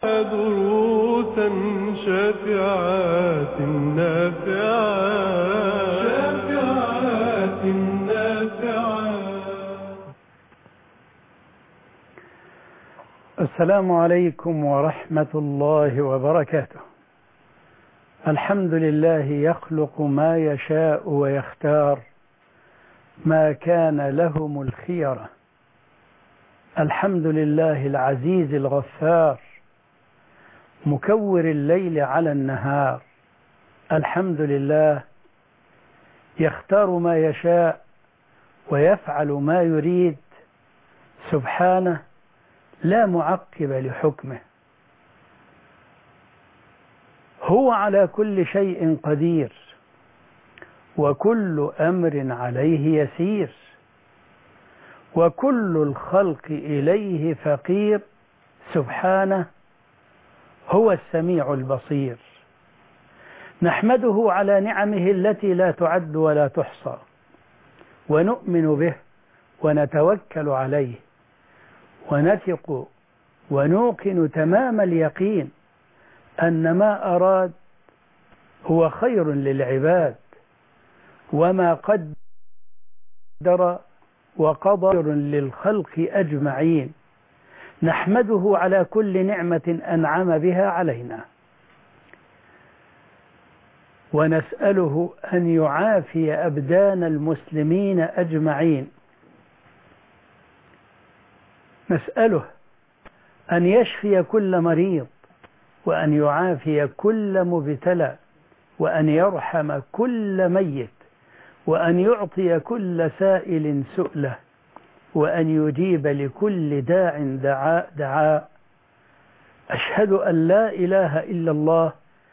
دروسا شافعات نافعات. السلام عليكم ورحمة الله وبركاته. الحمد لله يخلق ما يشاء ويختار، ما كان لهم الخيرة. الحمد لله العزيز الغفار، مكور الليل على النهار. الحمد لله يختار ما يشاء ويفعل ما يريد، سبحانه لا معقب لحكمه. هو على كل شيء قدير، وكل أمر عليه يسير، وكل الخلق إليه فقير. سبحانه هو السميع البصير. نحمده على نعمه التي لا تعد ولا تحصى، ونؤمن به ونتوكل عليه، ونثق ونوقن تمام اليقين أن ما أراد هو خير للعباد، وما قدر وقدر للخلق أجمعين. نحمده على كل نعمة أنعم بها علينا، ونسأله أن يعافي أبدان المسلمين أجمعين. نسأله أن يشفي كل مريض، وأن يعافي كل مبتلى، وأن يرحم كل ميت، وأن يعطي كل سائل سؤله، وأن يجيب لكل داع دعاء. أشهد أن لا إله إلا الله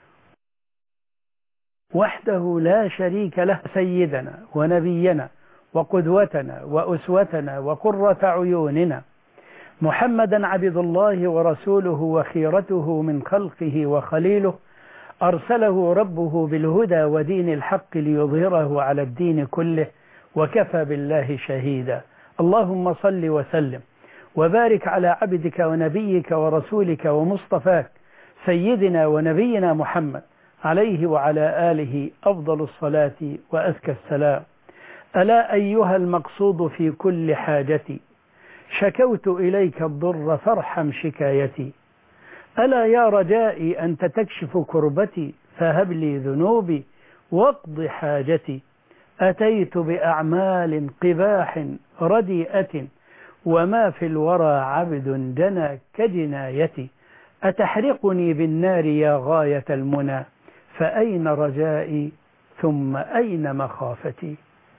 وحده لا شريك له، سيدنا ونبينا وقدوتنا وأسوتنا وقرة عيوننا، محمدا عبد الله ورسوله وخيرته من خلقه وخليله، أرسله ربه بالهدى ودين الحق ليظهره على الدين كله، وكفى بالله شهيدا. اللهم صل وسلم وبارك على عبدك ونبيك ورسولك ومصطفاك سيدنا ونبينا محمد، عليه وعلى آله أفضل الصلاة وأزكى السلام. ألا أيها المقصود في كل حاجتي، شكوت إليك الضر فارحم شكايتي. ألا يا رجائي أنت تكشف كربتي، فهب لي ذنوبي واقض حاجتي. أتيت بأعمال قباح رديئة، وما في الورى عبد جنى كجنايتي. أتحرقني بالنار يا غاية المنى، فأين رجائي ثم أين مخافتي.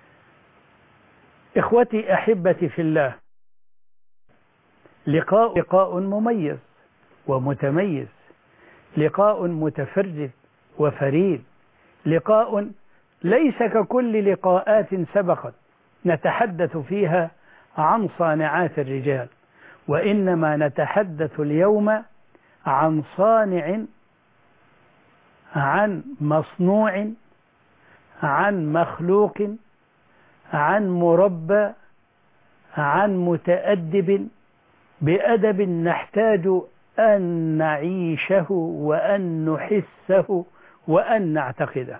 إخوتي أحبتي في الله، لقاء مميز ومتميز، لقاء متفرد وفريد، لقاء ليس ككل لقاءات سبقت نتحدث فيها عن صانعات الرجال، وإنما نتحدث اليوم عن صانع، عن مصنوع، عن مخلوق، عن مربى، عن متأدب بأدب نحتاج أن نعيشه وأن نحسه وأن نعتقده.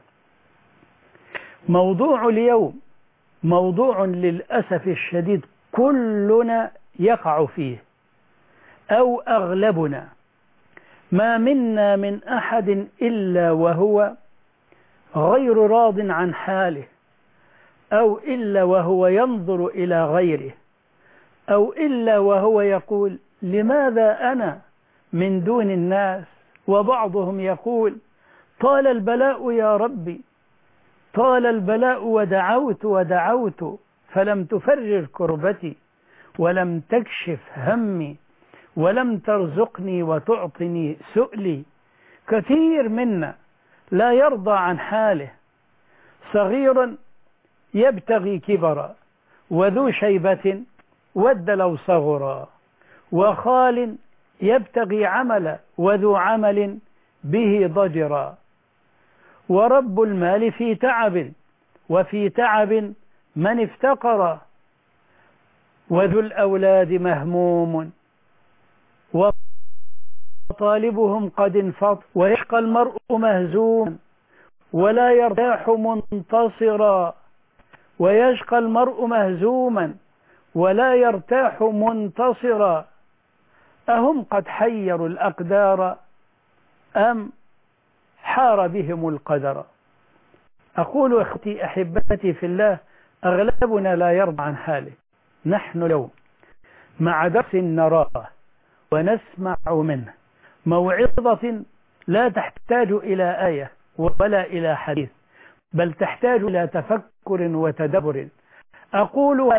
موضوع اليوم موضوع للأسف الشديد كلنا يقع فيه أو أغلبنا. ما منا من أحد إلا وهو غير راض عن حاله، أو إلا وهو ينظر إلى غيره، أو إلا وهو يقول لماذا أنا من دون الناس. وبعضهم يقول طال البلاء يا ربي، طال البلاء ودعوت فلم تفرج كربتي، ولم تكشف همي، ولم ترزقني وتعطني سؤلي. كثير منا لا يرضى عن حاله، صغير يبتغي كبرا، وذو شيبة ود لو صغرا، وخال يبتغي عملا، وذو عمل به ضجرا. ورب المال في تعب، وفي تعب من افتقر، وذو الأولاد مهموم وطالبهم قد انفض، ويشقى المرء مهزوما ولا يرتاح منتصرا، ويشقى المرء مهزوما ولا يرتاح منتصرا. أهم قد حيروا الأقدار أم حار بهم القدر؟ أقول أختي أحبتي في الله، أغلبنا لا يرضى عن حاله. نحن اليوم مع درس نراه ونسمع منه، موعظة لا تحتاج إلى آية ولا إلى حديث، بل تحتاج إلى تفكر وتدبر. أقولها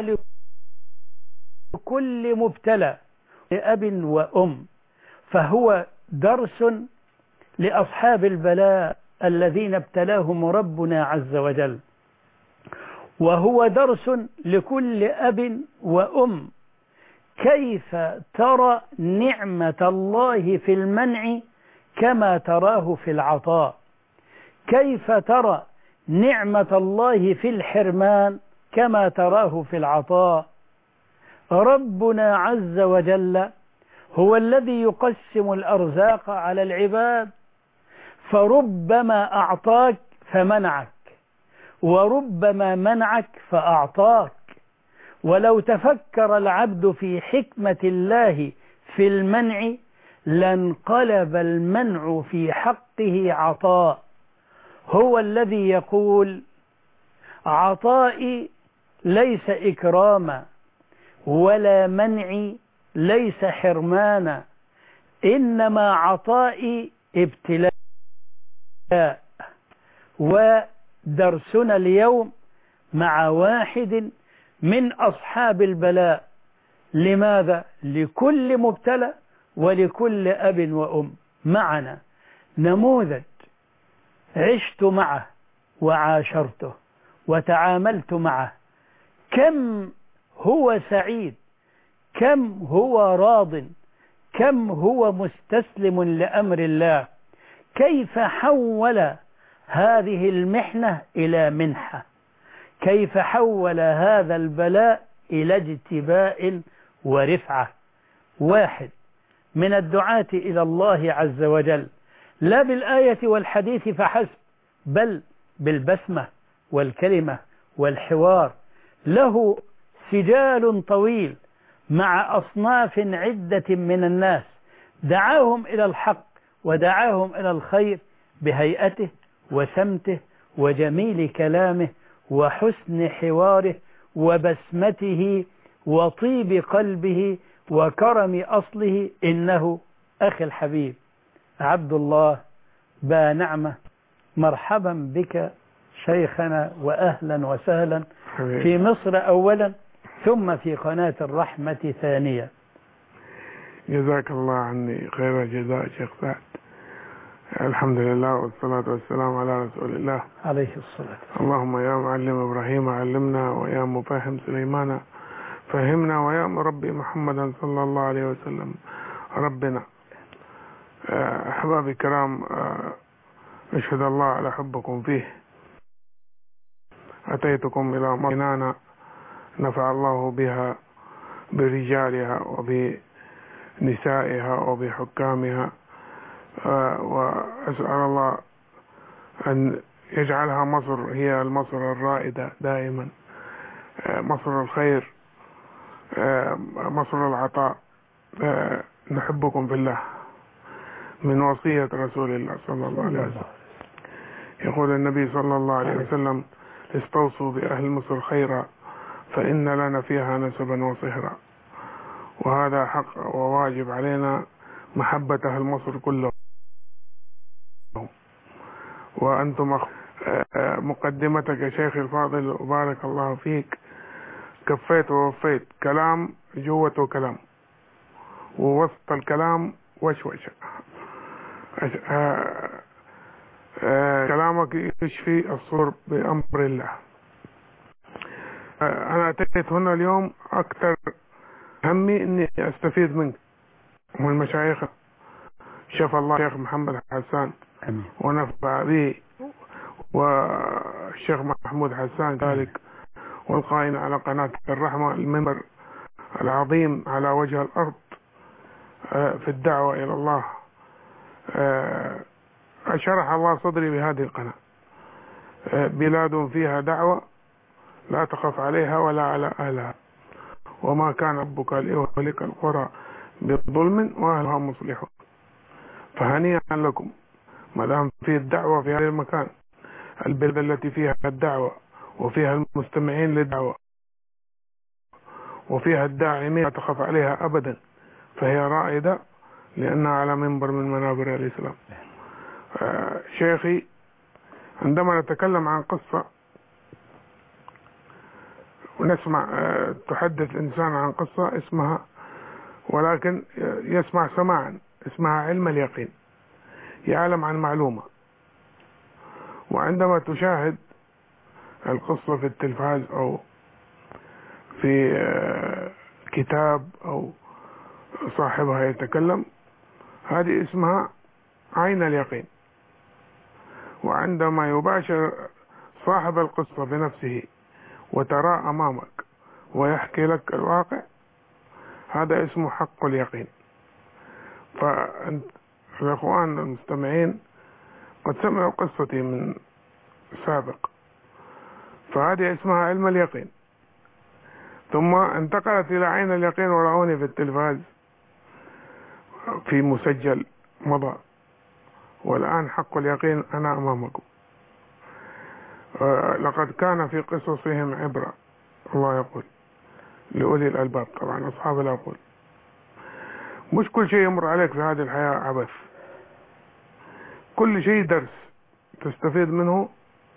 لكل مبتلى، لأب وأم، فهو درس لأصحاب البلاء الذين ابتلاهم ربنا عز وجل، وهو درس لكل أب وأم. كيف ترى نعمة الله في المنع كما تراه في العطاء؟ كيف ترى نعمة الله في الحرمان كما تراه في العطاء؟ ربنا عز وجل هو الذي يقسم الأرزاق على العباد، فربما أعطاك فمنعك، وربما منعك فأعطاك. ولو تفكر العبد في حكمة الله في المنع لانقلب المنع في حقه عطاء. هو الذي يقول: عطائي ليس إكراما، ولا منعي ليس حرمانا، إنما عطائي ابتلاء. ودرسنا اليوم مع واحد من أصحاب البلاء. لماذا؟ لكل مبتلى ولكل أب وأم. معنا نموذج عشت معه وعاشرته وتعاملت معه، كم هو سعيد، كم هو راض، كم هو مستسلم لأمر الله، كيف حول هذه المحنة إلى منحة، كيف حول هذا البلاء إلى اجتباء ورفعة. واحد من الدعاة إلى الله عز وجل، لا بالآية والحديث فحسب، بل بالبسمة والكلمة والحوار. له سجال طويل مع أصناف عدة من الناس، دعاهم إلى الحق ودعاهم إلى الخير بهيئته وسمته وجميل كلامه وحسن حواره وبسمته وطيب قلبه وكرم أصله. إنه أخي الحبيب عبد الله با نعمة، مرحبا بك شيخنا وأهلا وسهلا في مصر أولا، ثم في قناة الرحمة ثانيا. جزاك الله عني خير الجزاء شيخ سعد. الحمد لله والصلاة والسلام على رسول الله عليه الصلاة والسلام. اللهم يا معلم إبراهيم علمنا، ويا مفهم سليمان فهمنا، ويا مربي محمدا صلى الله عليه وسلم ربنا. أحبابي الكرام، أشهد الله على حبكم فيه. أتيتكم إلى مدينة نفع الله بها برجالها وبنسائها وبحكامها، وأسأل الله أن يجعلها مصر هي المصر الرائدة دائما، مصر الخير، مصر العطاء. نحبكم في الله، من وصية رسول الله صلى الله عليه وسلم. يقول النبي صلى الله عليه وسلم: استوصوا بأهل مصر خيرا فإن لنا فيها نسبا وصهرا. وهذا حق وواجب علينا محبة أهل مصر كلهم. وأنتم مقدمتك يا شيخ الفاضل وبارك الله فيك، كفيت ووفيت، كلام جوته كلام، ووسط الكلام وشوشة. كلامك يشفي الصور بأمر الله. أنا أتيت هنا اليوم أكثر همي إني أستفيد منك ومن مشايخ. شفى الله الشيخ محمد حسان ونفع به، والشيخ محمود حسان ذلك، والقائم على قناة الرحمة، المنبر العظيم على وجه الأرض في الدعوة إلى الله شرح الله صدري بهذه القناة. بلاد فيها دعوة لا تخف عليها ولا على أهلها، وما كان ربك ليهلك القرى بظلم وأهلها مصلحون. فهنيئا لكم ما دام في الدعوة في هذا المكان، البلد التي فيها الدعوة وفيها المستمعين للدعوة وفيها الداعمين لا تخف عليها أبدا، فهي رائدة لأنها على منبر من منابر الإسلام. شيخي، عندما نتكلم عن قصة ونسمع تحدث إنسان عن قصة اسمها، ولكن يسمع سماعا، اسمها علم اليقين، يعلم عن معلومة. وعندما تشاهد القصة في التلفاز أو في كتاب أو صاحبها يتكلم، هذه اسمها عين اليقين. وعندما يباشر صاحب القصة بنفسه وترى أمامك ويحكي لك الواقع، هذا اسمه حق اليقين. فالإخوان المستمعين قد سمعوا قصتي من سابق، فهذه اسمها علم اليقين، ثم انتقلت إلى عين اليقين ورأوني في التلفاز في مسجل مضى، والآن حق اليقين أنا أمامكم. لقد كان في قصصهم عبرة، الله يقول لأولي الألباب، طبعا أصحاب العقول. مش كل شيء يمر عليك في هذه الحياة عبث، كل شيء درس تستفيد منه.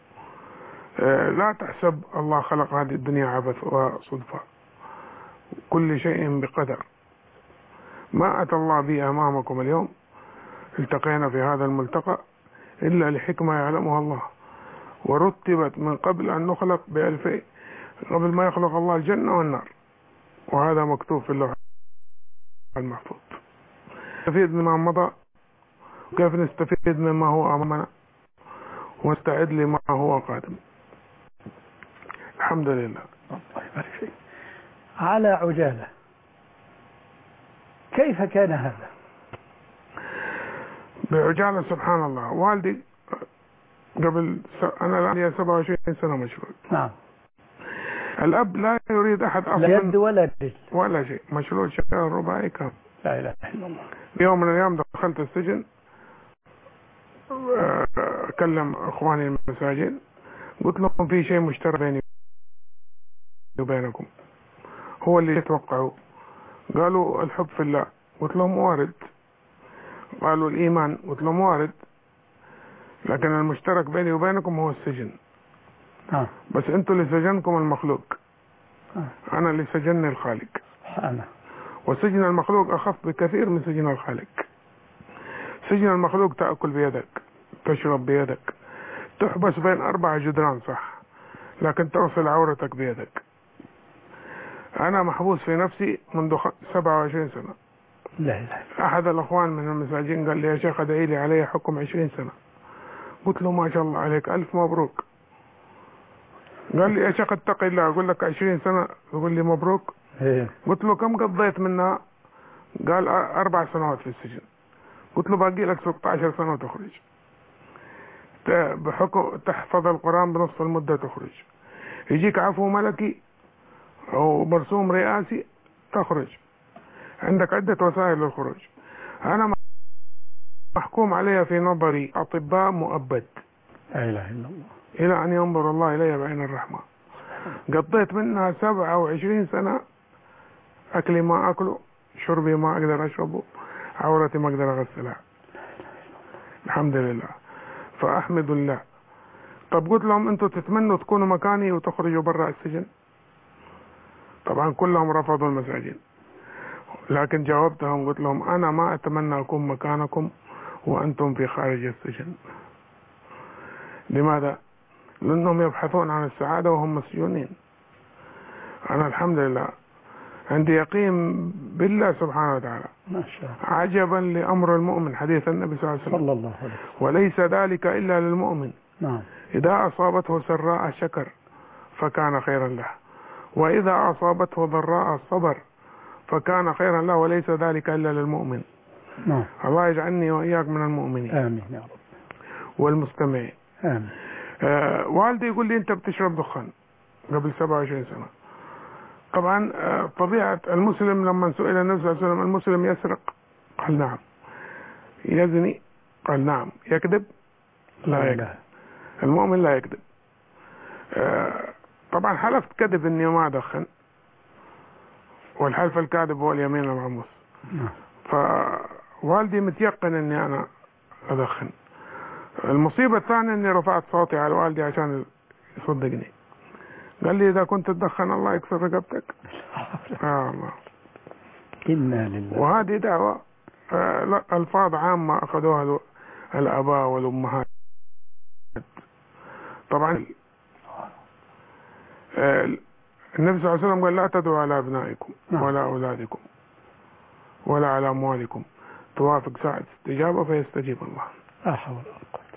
لا تحسب الله خلق هذه الدنيا عبث وصدفة، كل شيء بقدر. ما أتى الله به أمامكم اليوم، التقينا في هذا الملتقى إلا لحكمة يعلمها الله، ورتبت من قبل أن نخلق ب2000، قبل ما يخلق الله الجنة والنار، وهذا مكتوب في اللوح المحفوظ. نستفيد مما مضى، وكيف نستفيد مما هو أمامنا، ونستعد لما هو قادم. الحمد لله. على عجالة، كيف كان هذا؟ بعجالة سبحان الله. والدي قبل أنا الآن 27 سنة مشغول. نعم. الأب لا يريد أحد لا يد ولا رجل ولا شيء، مشغول شغال رباعي كامل. لا إله إلا الله. يوم من الأيام دخلت السجن، أكلم إخواني المساجين، قلت لهم في شيء مشترك بيني وبينكم، هو اللي يتوقعوا. قالوا الحب في الله، قلت لهم وارد. قالوا الإيمان، قلت لهم وارد، لكن المشترك بيني وبينكم هو السجن. بس أنتوا اللي سجنكم المخلوق، أنا اللي سجنني الخالق. وسجن المخلوق أخف بكثير من سجن الخالق. سجن المخلوق تأكل بيدك، تشرب بيدك، تحبس بين 4 جدران صح، لكن توصل عورتك بيدك. أنا محبوس في نفسي منذ 27 سنة. لا لا. أحد الأخوان من المساجين قال لي يا شيخ ادعي لي علي حكم 20 سنة. قلت له ما شاء الله عليك، ألف مبروك. قال لي يا شيخ اتقي الله، أقول لك 20 سنة يقول لي مبروك. قلت له كم قضيت منها؟ قال 4 سنوات في السجن. قلت له باقي لك 16 سنة وتخرج، بحكم تحفظ القرآن بنصف المدة تخرج، يجيك عفو ملكي أو مرسوم رئاسي تخرج، عندك عدة وسائل للخروج. أنا محكوم علي في نظري أطباء مؤبد، لا إله إلا الله، إلى أن ينظر الله إلي بعين الرحمة. قضيت منها 27 سنة، أكلي ما أكله، شربي ما أقدر أشربه، عورتي ما أقدر أغسلها. الحمد لله، فأحمد الله. طب قلت لهم أنتوا تتمنوا تكونوا مكاني وتخرجوا برا السجن؟ طبعا كلهم رفضوا المساجين، لكن جاوبتهم قلت لهم أنا ما أتمنى أكون مكانكم وأنتم في خارج السجن. لماذا؟ لأنهم يبحثون عن السعادة وهم مسجونين. أنا الحمد لله عندي يقين بالله سبحانه وتعالى. ما شاء الله. عجبا لأمر المؤمن، حديث النبي صلى الله عليه وسلم، صلى الله عليه وسلم، وليس ذلك إلا للمؤمن. نعم. إذا أصابته سراء شكر فكان خيرا له، وإذا أصابته ضراء صبر فكان خيرا له، وليس ذلك إلا للمؤمن. نعم. الله يجعلني وإياك من المؤمنين. آمين يا رب. والمستمعين. آمين. والدي يقول لي أنت بتشرب دخان قبل 27 سنة. طبعا طبيعة المسلم لما سئل النبي صلى الله عليه وسلم المسلم يسرق؟ قال نعم. يزني؟ قال نعم. يكذب؟ لا يكذب. المؤمن لا يكذب. طبعا حلفت كذب اني ما ادخن، والحلف الكاذب هو اليمين الغموس. فوالدي متيقن اني انا ادخن. المصيبة الثانية اني رفعت صوتي على والدي عشان يصدقني. قال لي اذا كنت تدخن الله يكسر رقبتك. الله. إنا لله. وهذه دعوة الفاظ عامة اخذوها الاباء والامهات. طبعا النبي صلى الله عليه وسلم قال لا تدعوا على ابنائكم ولا اولادكم ولا على اموالكم توافق ساعة استجابة فيستجيب الله. لا حول ولا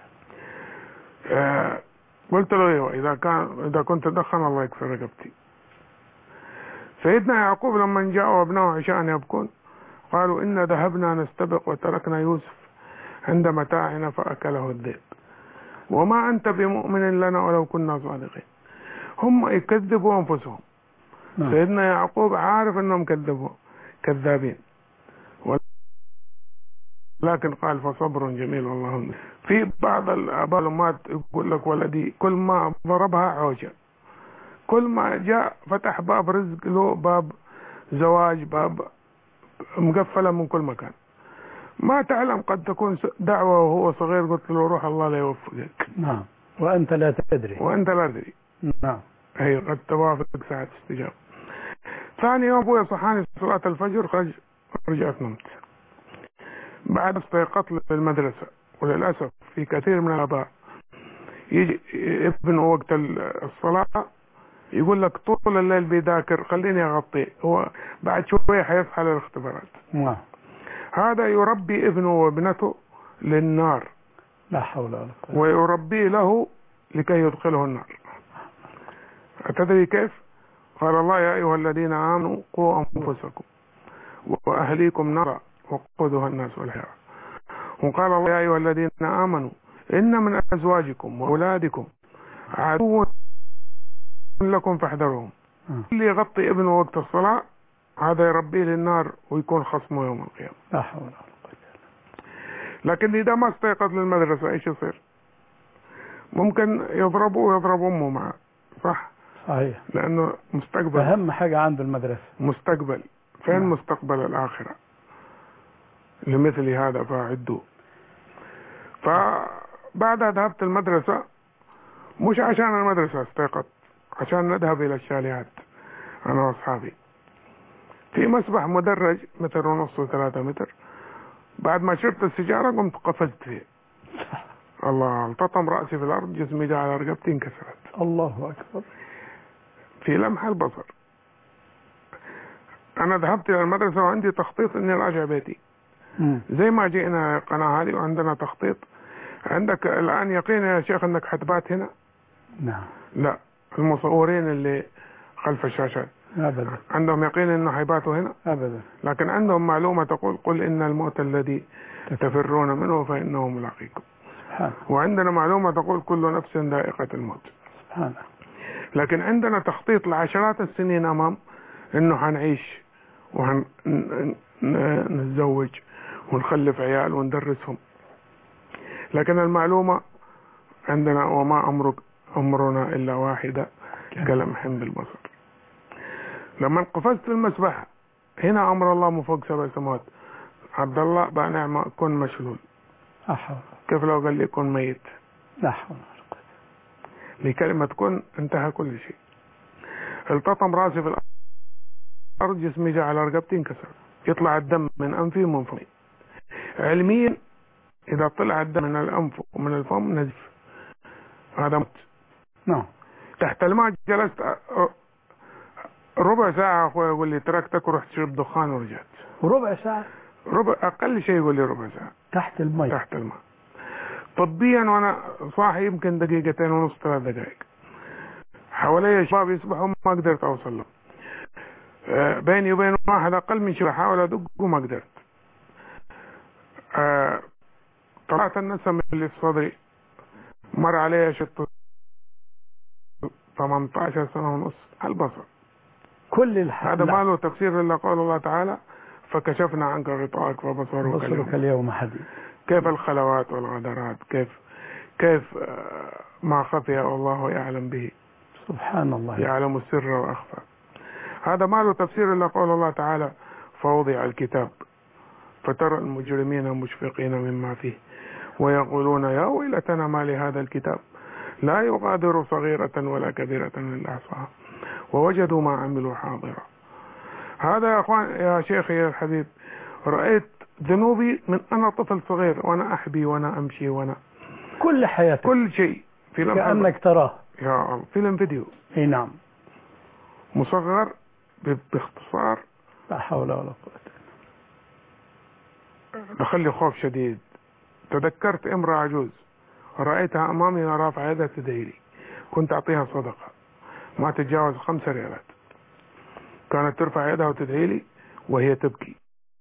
قوة. قلت له ايوه اذا كنت تدخن الله يكسر رقبتي. سيدنا يعقوب لما جاءوا ابنائه عشان يبكون قالوا إنا ذهبنا نستبق وتركنا يوسف عند متاعنا فأكله الذئب وما أنت بمؤمن لنا ولو كنا صادقين. هم يكذبوا أنفسهم. سيدنا يعقوب عارف أنهم كذابين، لكن قال فصبر جميل والله. في بعض الآباء والأمهات يقول لك ولدي كل ما ضربها عوجة، كل ما جاء فتح باب رزق له، باب زواج، باب مقفلة من كل مكان. ما تعلم قد تكون دعوة وهو صغير قلت له روح الله لا يوفقك. نعم. وأنت لا تدري. وأنت لا تدري. نعم. أي قد توافق ساعة استجابة. ثاني يوم أبوي صحاني صلاة الفجر، رجعت نمت. بعد استيقظت للمدرسة، وللأسف في كثير من الآباء يجي ابنه وقت الصلاة يقول لك طول الليل بيذاكر خليني أغطيه، هو بعد شوية حيصحى للاختبارات. نعم. هذا يربي ابنه وابنته للنار. لا حول ولا قوة. ويربي له لكي يدخله النار. أتدري كيف؟ قال الله يا أيها الذين آمنوا قوا أنفسكم وأهليكم نارا وقودها الناس والحجارة. وقال الله يا أيها الذين آمنوا إن من أزواجكم وأولادكم عدو لكم فاحذروهم. اللي يغطي ابنه وقت الصلاة هذا يربيه للنار ويكون خصمه يوم القيامة. لا حول ولا قوة. لكن إذا ما استيقظ للمدرسة إيش يصير؟ ممكن يضربه ويضرب أمه معه. صح؟ صحيح. لأنه مستقبل. أهم حاجة عنده المدرسة. مستقبل. فين مستقبل الآخرة؟ لمثل هذا فأعدوا. فبعدها ذهبت المدرسة، مش عشان المدرسة استيقظت، عشان نذهب إلى الشاليهات أنا وأصحابي. في مسبح مدرج 1.5 و 3 متر. بعد ما شربت السيجارة قمت قفزت فيه. الله، التطم رأسي في الأرض، جسمي جاء على رقبتي انكسرت. الله أكبر. في لمح البصر. أنا ذهبت إلى المدرسة وعندي تخطيط إني راجع بيتي. زي ما جئنا القناة هذه وعندنا تخطيط. عندك الآن يقين يا شيخ أنك حتبات هنا؟ نعم. لا، المصورين اللي خلف الشاشات أبدا عندهم يقين أنه حيباتوا هنا؟ أبدا. لكن عندهم معلومة تقول قل إن الموت الذي تفرون منه فإنه ملاقيكم. وعندنا معلومة تقول كل نفس ذائقة الموت. سبحان. لكن عندنا تخطيط لعشرات السنين أمام إنه حنعيش ونتزوج ونخلف عيال وندرسهم. لكن المعلومة عندنا وما أمرنا إلا واحدة كلمح بالبصر. لما قفزت المسبح هنا أمر الله من فوق 7 سماوات. عبد الله بقى نعمة كن مشلول. كيف لو قال لي كن ميت؟ لا حول ولا قوة. لكلمة كن انتهى كل شيء. التطم راسي في الأرض، جسمي جاء على رقبتي انكسر. يطلع الدم من أنفي ومن فمي. علميا إذا طلع الدم من الأنف ومن الفم نزف، هذا موت. نعم. تحت الماء جلست ربع ساعة أخوي يقول لي تركتك ورحت شرب دخان ورجعت. ربع ساعة؟ ربع أقل شيء يقول لي ربع ساعة. تحت الماء. تحت الماء. طبيا وأنا صاحي يمكن 2.5 3 دقائق. حوالي شباب يسبحوا ما قدرت أوصل له. بيني وبين واحد أقل من شوي حاول أدق وما قدرت. طلعت النسم اللي في صدري مر علي شط 18 سنة ونص البصر. كل هذا ما له تفسير إلا قول الله تعالى فكشفنا عنك غطاءك بصرك اليوم حديد. كيف الخلوات والغدرات، كيف ما خفي الله يعلم به، سبحان الله، يعلم السر وأخفى. هذا ما له تفسير إلا قول الله تعالى فوضع الكتاب فترى المجرمين مشفقين مما فيه ويقولون يا ويلتنا ما لهذا الكتاب لا يغادر صغيرة ولا كبيرة إلا أحصاها ووجدوا ما عملوا حاضرا. هذا يا أخوان يا شيخي يا الحبيب، رأيت ذنوبي من أنا طفل صغير وأنا أحبي وأنا أمشي وأنا كل حياتك كل شيء في كأنك تراه. يا الله فيلم فيديو. اي نعم، مصغر باختصار. لا حول ولا قوة. دخل لي خوف شديد. تذكرت امرأة عجوز رأيتها أمامي رافعة يدها تدعي لي، كنت أعطيها صدقة ما تتجاوز 5 ريالات، كانت ترفع يدها وتدعي لي وهي تبكي.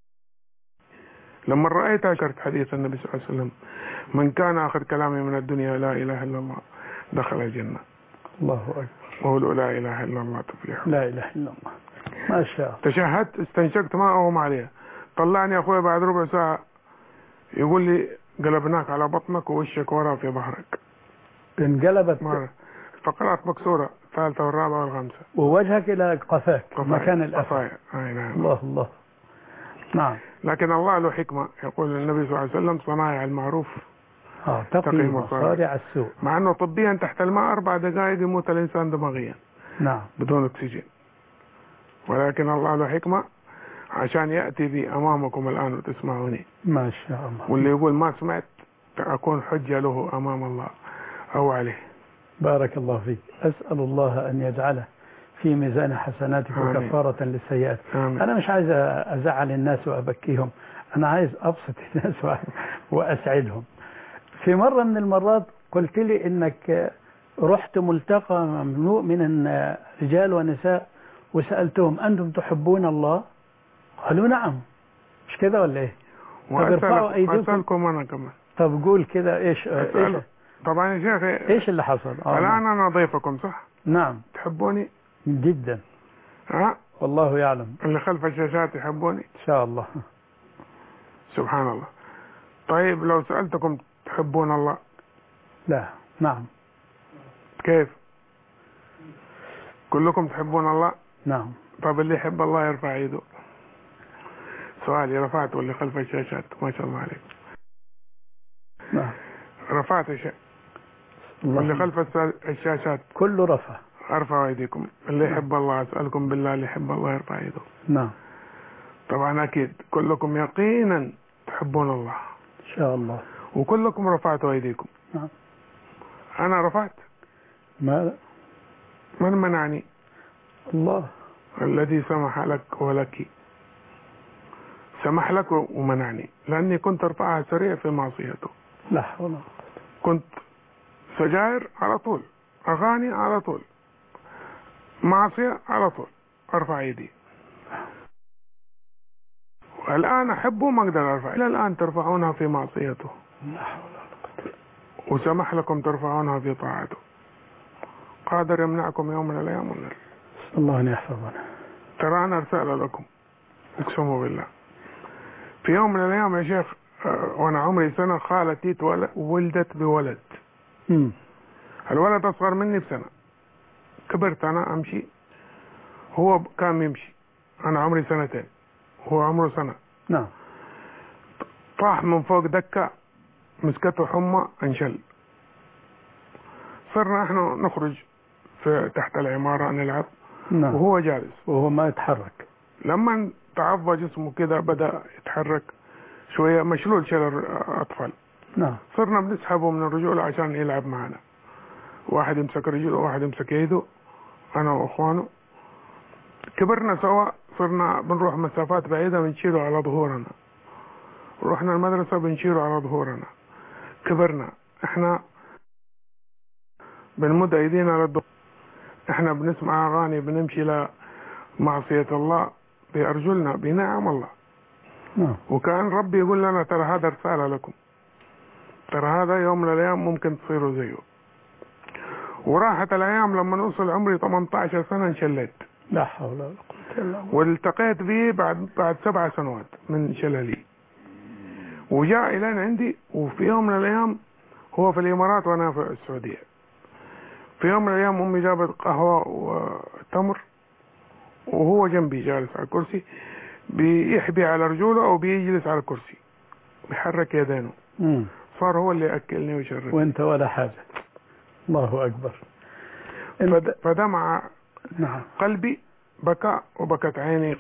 لما رأيتها شكرت حديث النبي صلى الله عليه وسلم من كان آخر كلامي من الدنيا لا إله إلا الله دخل الجنة. الله أكبر. وقولوا لا إله إلا الله تفلح. لا إله إلا الله. ما شاء الله. تشهدت استنشقت ما أغمى عليها. طلعني أخوي بعد ربع ساعة يقول لي قلبناك على بطنك ووشك ورا في ظهرك. انقلبت فقرات مكسورة الثالثة والرابعة والخامسة ووجهك إلى قفاك مكان الأثر. نعم. الله الله. نعم. لكن الله له حكمة. يقول النبي صلى الله عليه وسلم صنايع المعروف تقي مصارع السوء. مع أنه طبيا تحت الماء 4 دقائق يموت الإنسان دماغيا. نعم. بدون أكسجين. ولكن الله له حكمة عشان يأتي بي أمامكم الآن وتسمعوني. ما شاء الله. واللي يقول ما سمعت أكون حجة له أمام الله أو عليه. بارك الله فيك. أسأل الله أن يجعله في ميزان حسناتك وكفارة للسيئات. أنا مش عايز أزعل الناس وأبكيهم، أنا عايز أبسط الناس وأسعدهم. في مرة من المرات قلت لي إنك رحت ملتقى مملوء من رجال ونساء وسألتهم أنتم تحبون الله؟ قالوا نعم. مش كده ولا إيه؟ ارفعوا أيديكم. أسألكم أنا كمان. طب قول كده إيش طبعا يا شيخ إيش اللي حصل؟ الآن أنا ضيفكم صح؟ نعم. تحبوني؟ جدا. والله يعلم. اللي خلف الشاشات يحبوني؟ إن شاء الله. سبحان الله. طيب لو سألتكم تحبون الله؟ لا. نعم. كيف؟ كلكم تحبون الله؟ نعم. طب اللي يحب الله يرفع يده. سؤالي رفعت واللي خلف الشاشات ما شاء الله عليك. نعم. رفعت شيء. واللي خلف الشاشات كله رفع. ارفعوا ايديكم. اللي يحب الله اسألكم بالله اللي يحب الله يرفع يده. نعم. طبعا اكيد كلكم يقينا تحبون الله. ان شاء الله. وكلكم رفعتوا ايديكم. نعم. انا رفعت. ماذا؟ من منعني؟ الله الذي سمح لك ولك. سمح لك ومنعني لاني كنت ارفعها سريع في معصيته. لا حول ولا قوة. كنت سجاير على طول، اغاني على طول، معصية على طول ارفع ايدي. والان احبه ما اقدر ارفع. الى الان ترفعونها في معصيته. لا حول ولا قوة. وسمح لكم ترفعونها في طاعته. قادر يمنعكم يوم من الايام ولا لا؟ الله ان يحفظنا. ترى انا رسالة لكم اقسم بالله. في يوم من الايام يا شيخ وانا عمري 1 سنة خالتي ولدت بولد. الولد اصغر مني ب1 سنة. كبرت انا امشي، هو كان يمشي، انا عمري 2 سنين هو عمره 1 سنة. نعم. طاح من فوق دكة مسكته حمى انشل. صرنا احنا نخرج في تحت العمارة نلعب. نعم. وهو جالس وهو ما يتحرك. لما تعضى جسمه كده بدأ يتحرك شوية، مشلول شلل اطفال. نعم. صرنا بنسحبه من الرجول عشان يلعب معنا. واحد يمسك رجله وواحد يمسك يده، انا واخوانه. كبرنا سوا، صرنا بنروح مسافات بعيدة بنشيله على ظهورنا. رحنا المدرسة بنشيله على ظهورنا. كبرنا احنا بنمد ايدينا للظهور. احنا بنسمع اغاني، بنمشي لمعصية الله بأرجلنا بنعم الله. نعم. وكان ربي يقول لنا ترى هذا رسالة لكم. ترى هذا يوم من الأيام ممكن تصيروا زيه. وراحت الأيام لما نوصل عمري 18 سنة انشلت. لا حول ولا قوة إلا بالله. والتقيت به بعد 7 سنوات من شللي، وجاء إلينا عندي. وفي يوم من الأيام هو في الإمارات وأنا في السعودية. في يوم من الأيام أمي جابت قهوة وتمر وهو جنبي جالس على الكرسي، بيحبي على رجوله أو بيجلس على الكرسي بيحرك يدينه. صار هو اللي يأكلني ويشربني وانت ولا حاجة. الله أكبر. فدمع قلبي، بكى وبكت عيني.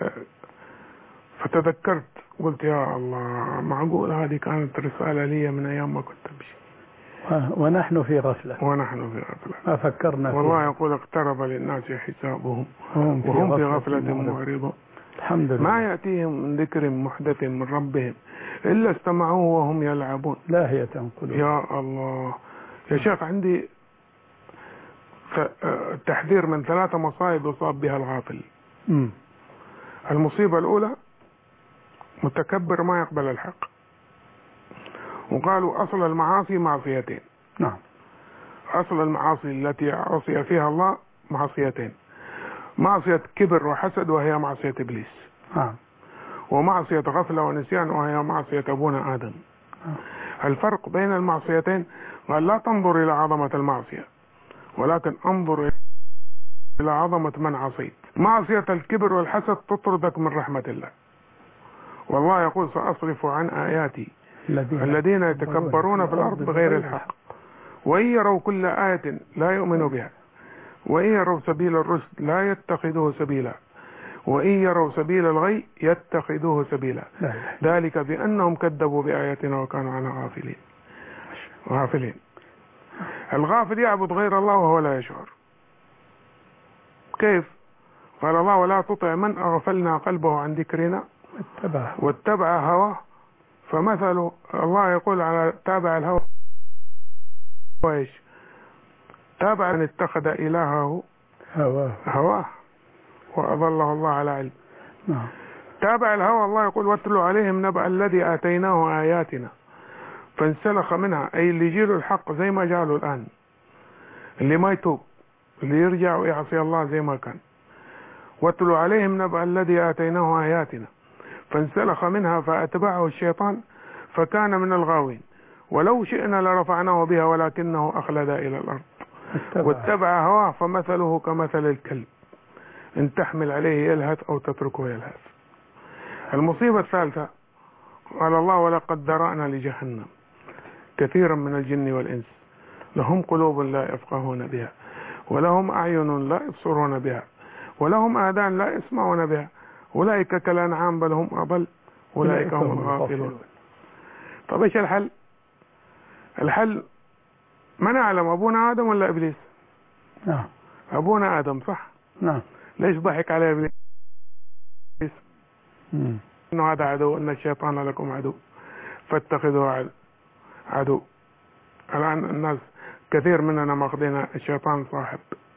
فتذكرت قلت يا الله، معقول هذه كانت رسالة لي من أيام ما كنت أمشي ونحن في غفلة. ما فكرنا فيه. والله يقول اقترب للناس حسابهم وهم في غفلة معرضون. الحمد لله. ما يأتيهم من ذكر محدث من ربهم إلا استمعوه وهم يلعبون. لاهية قلوبهم. يا الله يا شيخ، عندي تحذير من 3 مصائب يصاب بها الغافل. المصيبة الأولى متكبر ما يقبل الحق. وقالوا أصل المعاصي معصيتين. نعم. أصل المعاصي التي عصي فيها الله معصيتين: معصية كبر وحسد وهي معصية إبليس، ومعصية غفلة ونسيان وهي معصية أبونا آدم. الفرق بين المعصيتين قال لا تنظر إلى عظمة المعصية ولكن انظر إلى عظمة من عصيت. معصية الكبر والحسد تطردك من رحمة الله. والله يقول سأصرف عن آياتي الذين يتكبرون في الأرض بغير الحق وإن يروا كل آية لا يؤمنوا بها وإن يروا سبيل الرشد لا يتخذوه سبيلا وإن يروا سبيل الغي يتخذوه سبيلا ذلك بأنهم كذبوا بآياتنا وكانوا عنها غافلين. الغافل يعبد غير الله وهو لا يشعر. كيف؟ قال الله ولا تطع من أغفلنا قلبه عن ذكرنا واتبع هواه فمثله. الله يقول على تابع الهوى ايش؟ تابع من اتخذ إلهه هواه وأضله الله على علم. تابع الهوى. الله يقول واتلو عليهم نبأ الذي آتيناه آياتنا فانسلخ منها، أي اللي يجيله الحق زي ما جاله الآن، اللي ما يتوب، اللي يرجع ويعصي الله زي ما كان. واتلو عليهم نبأ الذي آتيناه آياتنا فانسلخ منها فأتبعه الشيطان فكان من الغاوين ولو شئنا لرفعناه بها ولكنه أخلد إلى الأرض واتبع هواه فمثله كمثل الكلب إن تحمل عليه يلهث أو تتركه يلهث. المصيبة الثالثة قال الله ولقد ذرأنا لجهنم كثيرا من الجن والإنس لهم قلوب لا يفقهون بها ولهم أعين لا يبصرون بها ولهم آذان لا يسمعون بها أولئك كالأنعام بل هم أضل أولئك هم الغافلون. طب إيش الحل؟ الحل ما نعلم أبونا آدم ولا إبليس؟ نعم أبونا آدم صح؟ نعم. ليش ضحك عليه إبليس؟ إنه هذا عدو، إن الشيطان لكم عدو فاتخذوه عدو. الآن الناس كثير مننا ماخذين الشيطان صاحب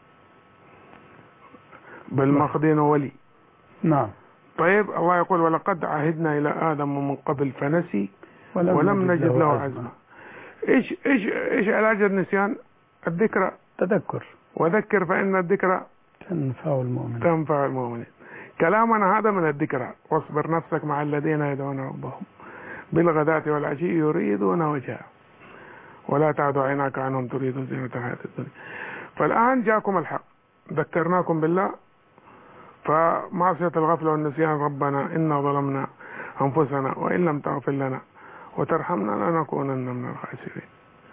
بل ماخذينه ولي. نعم. طيب الله يقول ولقد عهدنا إلى آدم من قبل فنسي ولم نجد له عزما. إيش علاج النسيان؟ الذكرى. تذكر. وذكر فإن الذكرى تنفع المؤمنين. كلامنا هذا من الذكرى. واصبر نفسك مع الذين يدعون ربهم بالغداة والعشي يريدون وجهه ولا تعد عيناك عنهم تريد زينة الحياة الدنيا. فالآن جاءكم الحق، ذكرناكم بالله. فمعصية الغفلة والنسيان ربنا إنا ظلمنا أنفسنا وإن لم تغفر لنا وترحمنا لنكونن من الخاسرين.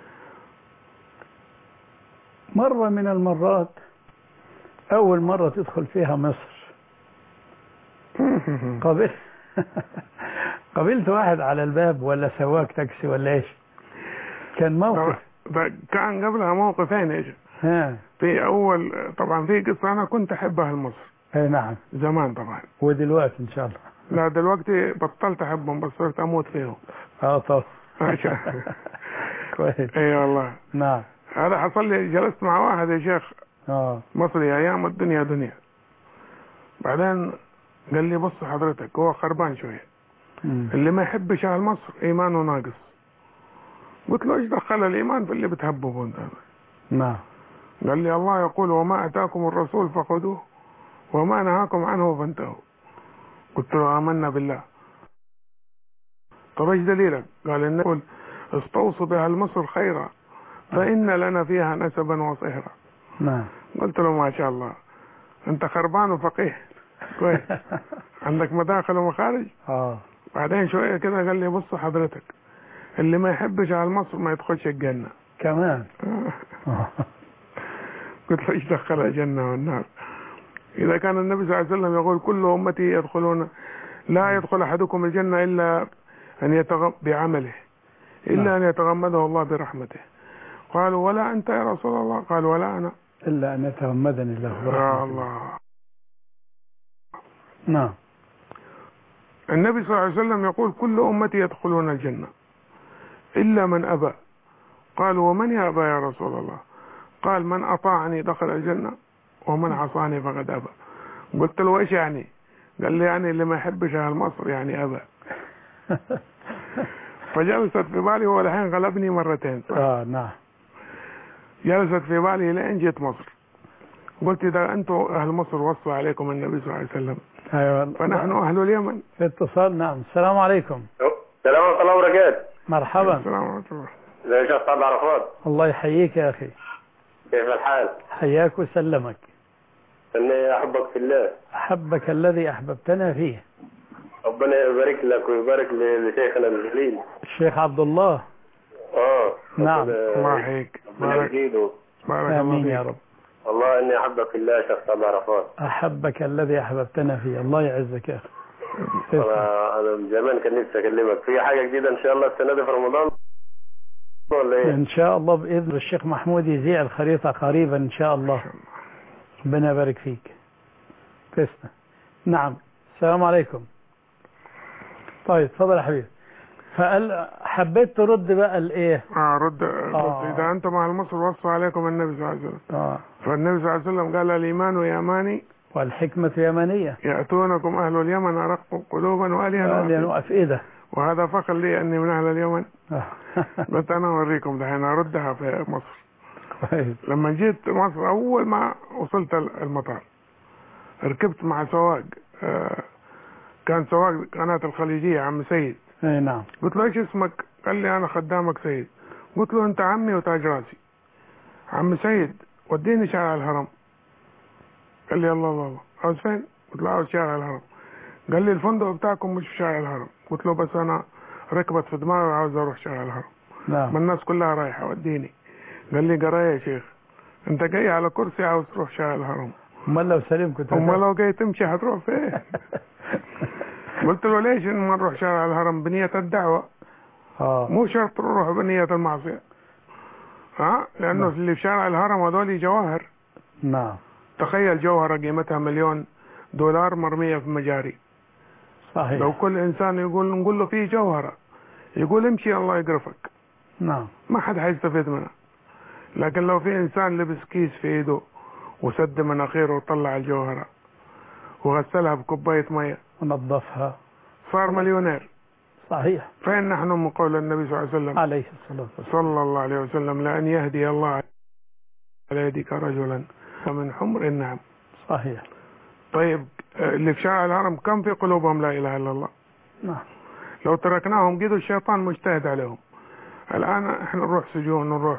مرة من المرات أول مرة تدخل فيها مصر قابلت واحد على الباب ولا سواق تاكسي ولا إيش؟ كان موقف. كان قبلها موقفين إيش؟ في أول طبعا في قصة أنا كنت أحبها لمصر. نعم. زمان طبعا. ودلوقتي إن شاء الله. لا دلوقتي بطلت أحبهم بس صرت أموت فيهم. طب. كويس. اي والله. نعم. هذا حصل لي، جلست مع واحد يا شيخ مصري ايام الدنيا دنيا، بعدين قال لي بص حضرتك هو خربان شويه، اللي ما يحبش اهل مصر ايمانه ناقص. قلت له ايش دخل الايمان في اللي بتهببون ده؟ نعم. قال لي الله يقول وما اتاكم الرسول فخذوه وما نهاكم عنه فانتهوا. قلت له آمنا بالله. طب ايش دليلك؟ قال النبي يقول استوصوا بها المصر خيرا فإن لنا فيها نسبا وصهرا. نعم. قلت له ما شاء الله انت خربان وفقيه كويس، عندك مداخل ومخارج. بعدين شوية كده قال لي بص حضرتك اللي ما يحبش على مصر ما يدخلش الجنة كمان. قلت له ايش دخل الجنة والنار؟ إذا كان النبي صلى الله عليه وسلم يقول كل أمتي يدخلون لا يدخل أحدكم الجنة إلا أن بعمله إلا أن يتغمده الله برحمته. قالوا ولا أنت يا رسول الله؟ قال ولا أنا إلا أن يتغمدني الله برحمته. يا الله. نعم. النبي صلى الله عليه وسلم يقول كل أمتي يدخلون الجنة إلا من أبى. قالوا ومن يأبى يا رسول الله؟ قال من أطاعني دخل الجنة ومن عصاني فقد أبى. قلت له ايش يعني؟ قال لي يعني اللي ما يحبش أهل مصر يعني أبى. فجلست في بالي، هو الحين غلبني مرتين. نعم. جلست في بالي لين جيت مصر، قلت إذا أنتم أهل مصر وصوا عليكم النبي صلى الله عليه وسلم أيوة. فنحن أهل اليمن. في اتصال. نعم. السلام عليكم. السلام ورحمة الله وبركاته. مرحبا. السلام ورحمة الله. ازيك يا أستاذ عرفات؟ الله يحييك يا أخي. كيف الحال؟ حياك وسلمك. إني أحبك في الله. أحبك الذي أحببتنا فيه. ربنا يبارك لك ويبارك لشيخنا الجليل الشيخ عبد الله. نعم. الله يحييك. بارك آمين يا رب. والله إني أحبك في الله يا شيخ أستاذ عرفات. أحبك الذي أحببتنا فيه. الله يعزك يا أخي. أنا من زمان كان نفسي أكلمك في حاجة جديدة إن شاء الله السنة دي في رمضان ولا إيه؟ إن شاء الله بإذن الشيخ محمود يذيع الخريطة قريبا إن شاء الله. ربنا يبارك فيك. تسلم. نعم. السلام عليكم. طيب تفضل يا حبيبي. حبيت ترد بقى الايه؟ رد. اذا انتم اهل مصر وصوا عليكم النبي صلى الله عليه وسلم. فالنبي صلى الله عليه وسلم قال الايمان يماني والحكمة يمانية يأتونكم اهل اليمن ارق قلوبا واليا وافئدة. وهذا فخر لي اني من اهل اليمن. بس انا اوريكم دحين اردها في مصر. لما جيت مصر اول ما وصلت المطار ركبت مع سواق، كان سواق قناة الخليجية عم سيد. اي نعم. قلت له ايش اسمك؟ قال لي انا خدامك سيد. قلت له انت عمي وتاج راسي. عم سيد وديني شارع الهرم. قال لي الله الله الله. عاوز فين؟ قلت له عاوز شارع الهرم. قال لي الفندق بتاعكم مش في شارع الهرم. قلت له بس انا ركبت في دماغي وعاوز اروح شارع الهرم. نعم. ما الناس كلها رايحه وديني. قال لي قرايه يا شيخ انت جاي على كرسي عاوز تروح شارع الهرم. امال لو سليم كنت لو جاي تمشي هتروح فين؟ قلت له ليش ما نروح شارع الهرم بنية الدعوة؟ مو شرط نروح بنية المعصية. لأنه اللي في شارع الهرم هذول جواهر. نعم. تخيل جوهرة قيمتها $1,000,000 مرمية في مجاري. صحيح. لو كل إنسان نقول له فيه جوهرة يقول امشي الله يقرفك. نعم. ما حد حيستفيد منها. لكن لو في إنسان لبس كيس في إيده وسد مناخيره وطلع الجوهرة وغسلها بكوباية مية ونظفها صار مليونير. صحيح. فإن نحن من قول النبي صلى الله عليه وسلم عليه الصلاة والسلام صلى الله عليه وسلم لأن يهدي الله على يدك رجلا من حمر النعم. صحيح. طيب اللي في شارع الهرم كم في قلوبهم لا إله إلا الله؟ نعم. لو تركناهم قيدوا الشيطان مجتهد عليهم. الآن احنا نروح سجون، نروح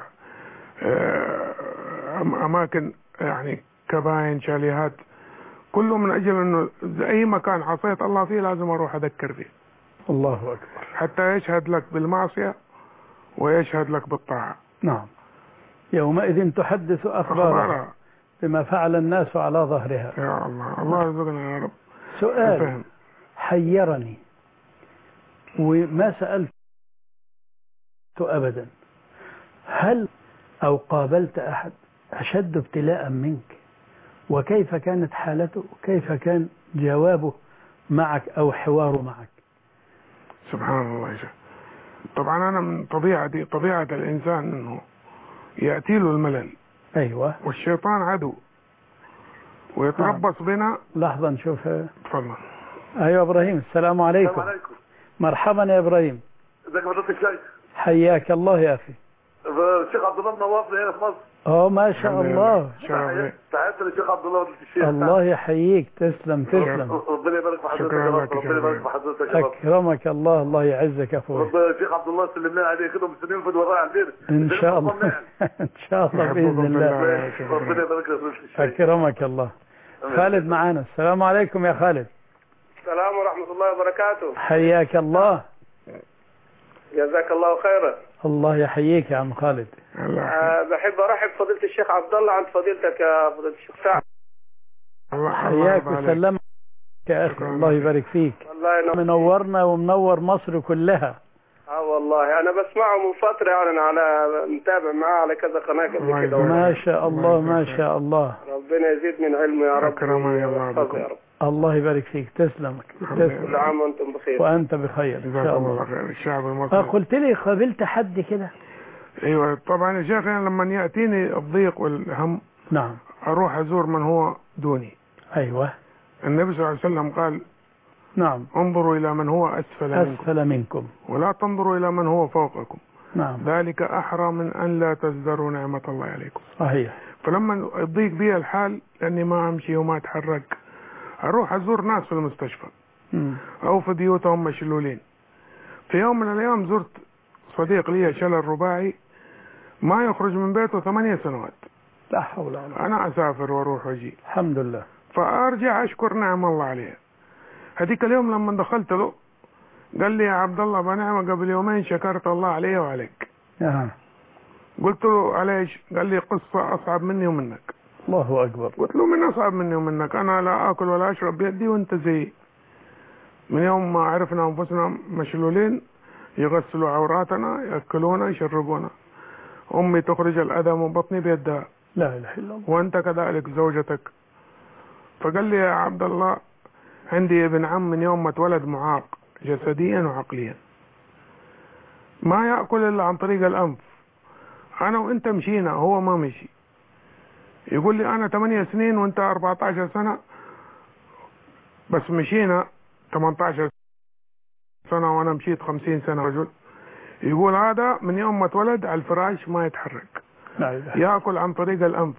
أماكن يعني كباين شاليهات، كله من أجل أنه أي مكان عصيت الله فيه لازم أروح أذكر فيه. الله أكبر. حتى يشهد لك بالمعصية ويشهد لك بالطاعة. نعم. يومئذ تحدث أخبارها بما فعل الناس على ظهرها. يا الله. الله يرزقنا يا رب. سؤال حيرني وما سألت أبدا، هل أو قابلت أحد أشد ابتلاء منك؟ وكيف كانت حالته؟ وكيف كان جوابه معك أو حواره معك؟ سبحان الله يا شيخ. طبعا أنا من طبيعة الإنسان أنه يأتي له الملل. أيوة. والشيطان عدو ويتربص بنا. لحظة نشوف. تفضل. أيوة إبراهيم. السلام عليكم. السلام عليكم. مرحبا يا إبراهيم. ازيك يا فضيلة الشيخ؟ حياك الله يا أخي. الشيخ عبد الله منورنا هنا في مصر. ما شاء الله. تحياتي للشيخ عبد الله الشيخ. الله يحييك. تسلم تسلم. ربنا يبارك في حضرتك يا رب. ربنا يبارك في حضرتك يا رب. أكرمك الله. الله يعزك يا أخوي. ربنا الشيخ عبد الله سلم لنا عليه كده مستنيين في الوراء عندنا إن شاء الله. إن شاء الله بإذن الله. ربنا يبارك لك. أكرمك الله. خالد معانا. السلام عليكم يا خالد. السلام ورحمة الله وبركاته. حياك الله. جزاك الله خيرا. الله يحييك يا عم خالد. بحب ارحب فضيلة الشيخ عبد الله عند فضيلتك يا فضيلة الشيخ سعد. حياك وسلم يا اخي. الله يبارك فيك. الله منورنا ومنور مصر كلها. والله انا بسمعه من فترة يعني، على متابع معاه على كذا قناة قبل كده. ما شاء الله ما شاء الله. ربنا يزيد من علمه يا رب. أكرمنا يا الله يا رب. الله يبارك فيك. تسلمك. كل عام وانتم بخير. وانت بخير ان شاء الله. الشعب المصري. قلت لي قابلت حد كده. ايوه طبعا يا شيخ، انا لما ياتيني الضيق والهم نعم اروح ازور من هو دوني. ايوه. النبي صلى الله عليه وسلم قال نعم انظروا الى من هو اسفل منكم ولا تنظروا الى من هو فوقكم. نعم. ذلك احرى من ان لا تزدروا نعمة الله عليكم. صحيح. فلما يضيق بي الحال لاني ما امشي وما اتحرك، اروح ازور ناس في المستشفى او في بيوتهم مشلولين. في يوم من الايام زرت صديق لي شلل رباعي ما يخرج من بيته 8 سنوات. لا حول ولا قوة. انا اسافر واروح واجي الحمد لله. فارجع اشكر نعم الله عليها. هذيك اليوم لما دخلت له قال لي يا عبد الله بنعمة قبل يومين شكرت الله علي وعليك. قلت له عليش؟ قال لي قصة اصعب مني ومنك. الله اكبر. قلت له من اصعب مني ومنك؟ انا لا اكل ولا اشرب بيدي وانت زي. من يوم ما عرفنا انفسنا مشلولين يغسلوا عوراتنا، ياكلونا، يشربونا. امي تخرج الاذى من بطني بيدها. لا اله الا الله. وانت كذلك زوجتك. فقال لي يا عبد الله عندي ابن عم من يوم ما اتولد معاق جسديا وعقليا، ما ياكل الا عن طريق الانف. انا وانت مشينا هو ما مشي. يقول لي انا 8 سنين وانت 14 سنة بس مشينا 18 سنة وانا مشيت 50 سنة رجل. يقول هذا من يوم ما اتولد على الفراش ما يتحرك. ياكل عن طريق الانف،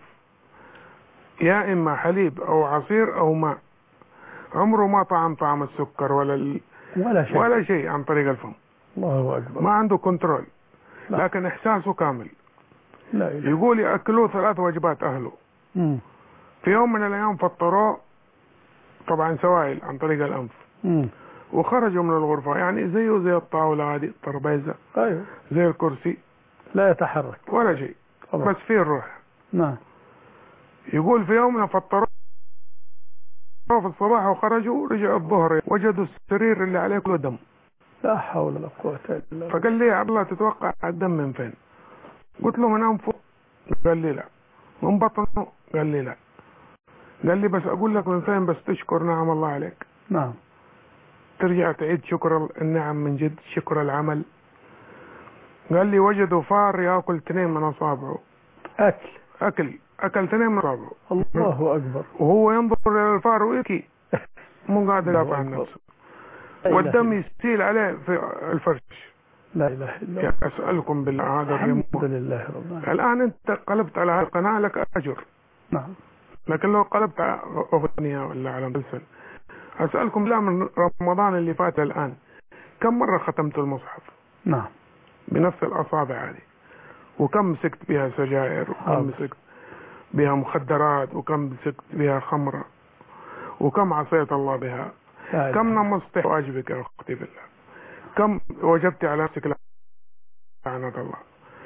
يا اما حليب او عصير او ماء. عمره ما طعم السكر ولا شيء عن طريق الفم. الله اكبر. ما عنده كنترول. لكن احساسه كامل. لا إله. يقول ياكلوه 3 وجبات اهله. في يوم من الايام فطروه طبعا سوائل عن طريق الانف. وخرجوا من الغرفة يعني زيه زي الطاولة هذه الترابيزة. ايوه. زي الكرسي. لا يتحرك ولا شيء. بس فيه الروح. نعم. يقول في يوم فطروه في الصباح وخرجوا، رجع الظهر وجدوا السرير اللي عليه كله دم. لا حول ولا قوة الا بالله. فقال لي يا عبد الله تتوقع الدم من فين؟ قلت له من انفه. قال لي لا. من بطنه؟ قال لي لا. قال لي بس اقول لك من فين بس تشكر نعم الله عليك. نعم. ترجع تعيد شكر النعم من جد، شكر العمل. قال لي وجدوا فار ياكل 2 من اصابعه. اكل 2 من اصابعه. الله اكبر. وهو ينظر الى الفار ويبكي مو قادر يدافع عن نفسه. والدم يسيل عليه في الفرش. لا اله الا الله. اسالكم بالله هذا الحمد لله رب العالمين. الان انت قلبت على هذه القناه لك اجر. نعم. لكن لو قلبت على اغنيه ولا على مسلسل، اسالكم بالله من رمضان اللي فات الان كم مره ختمت المصحف؟ نعم. بنفس الاصابع هذه. وكم مسكت بها سجائر، وكم مسكت بها مخدرات، وكم مسكت بها خمره، وكم عصيت الله بها. كم نمصت واجبك يا اختي بالله. كم وجبت على نفسك لعنة الله.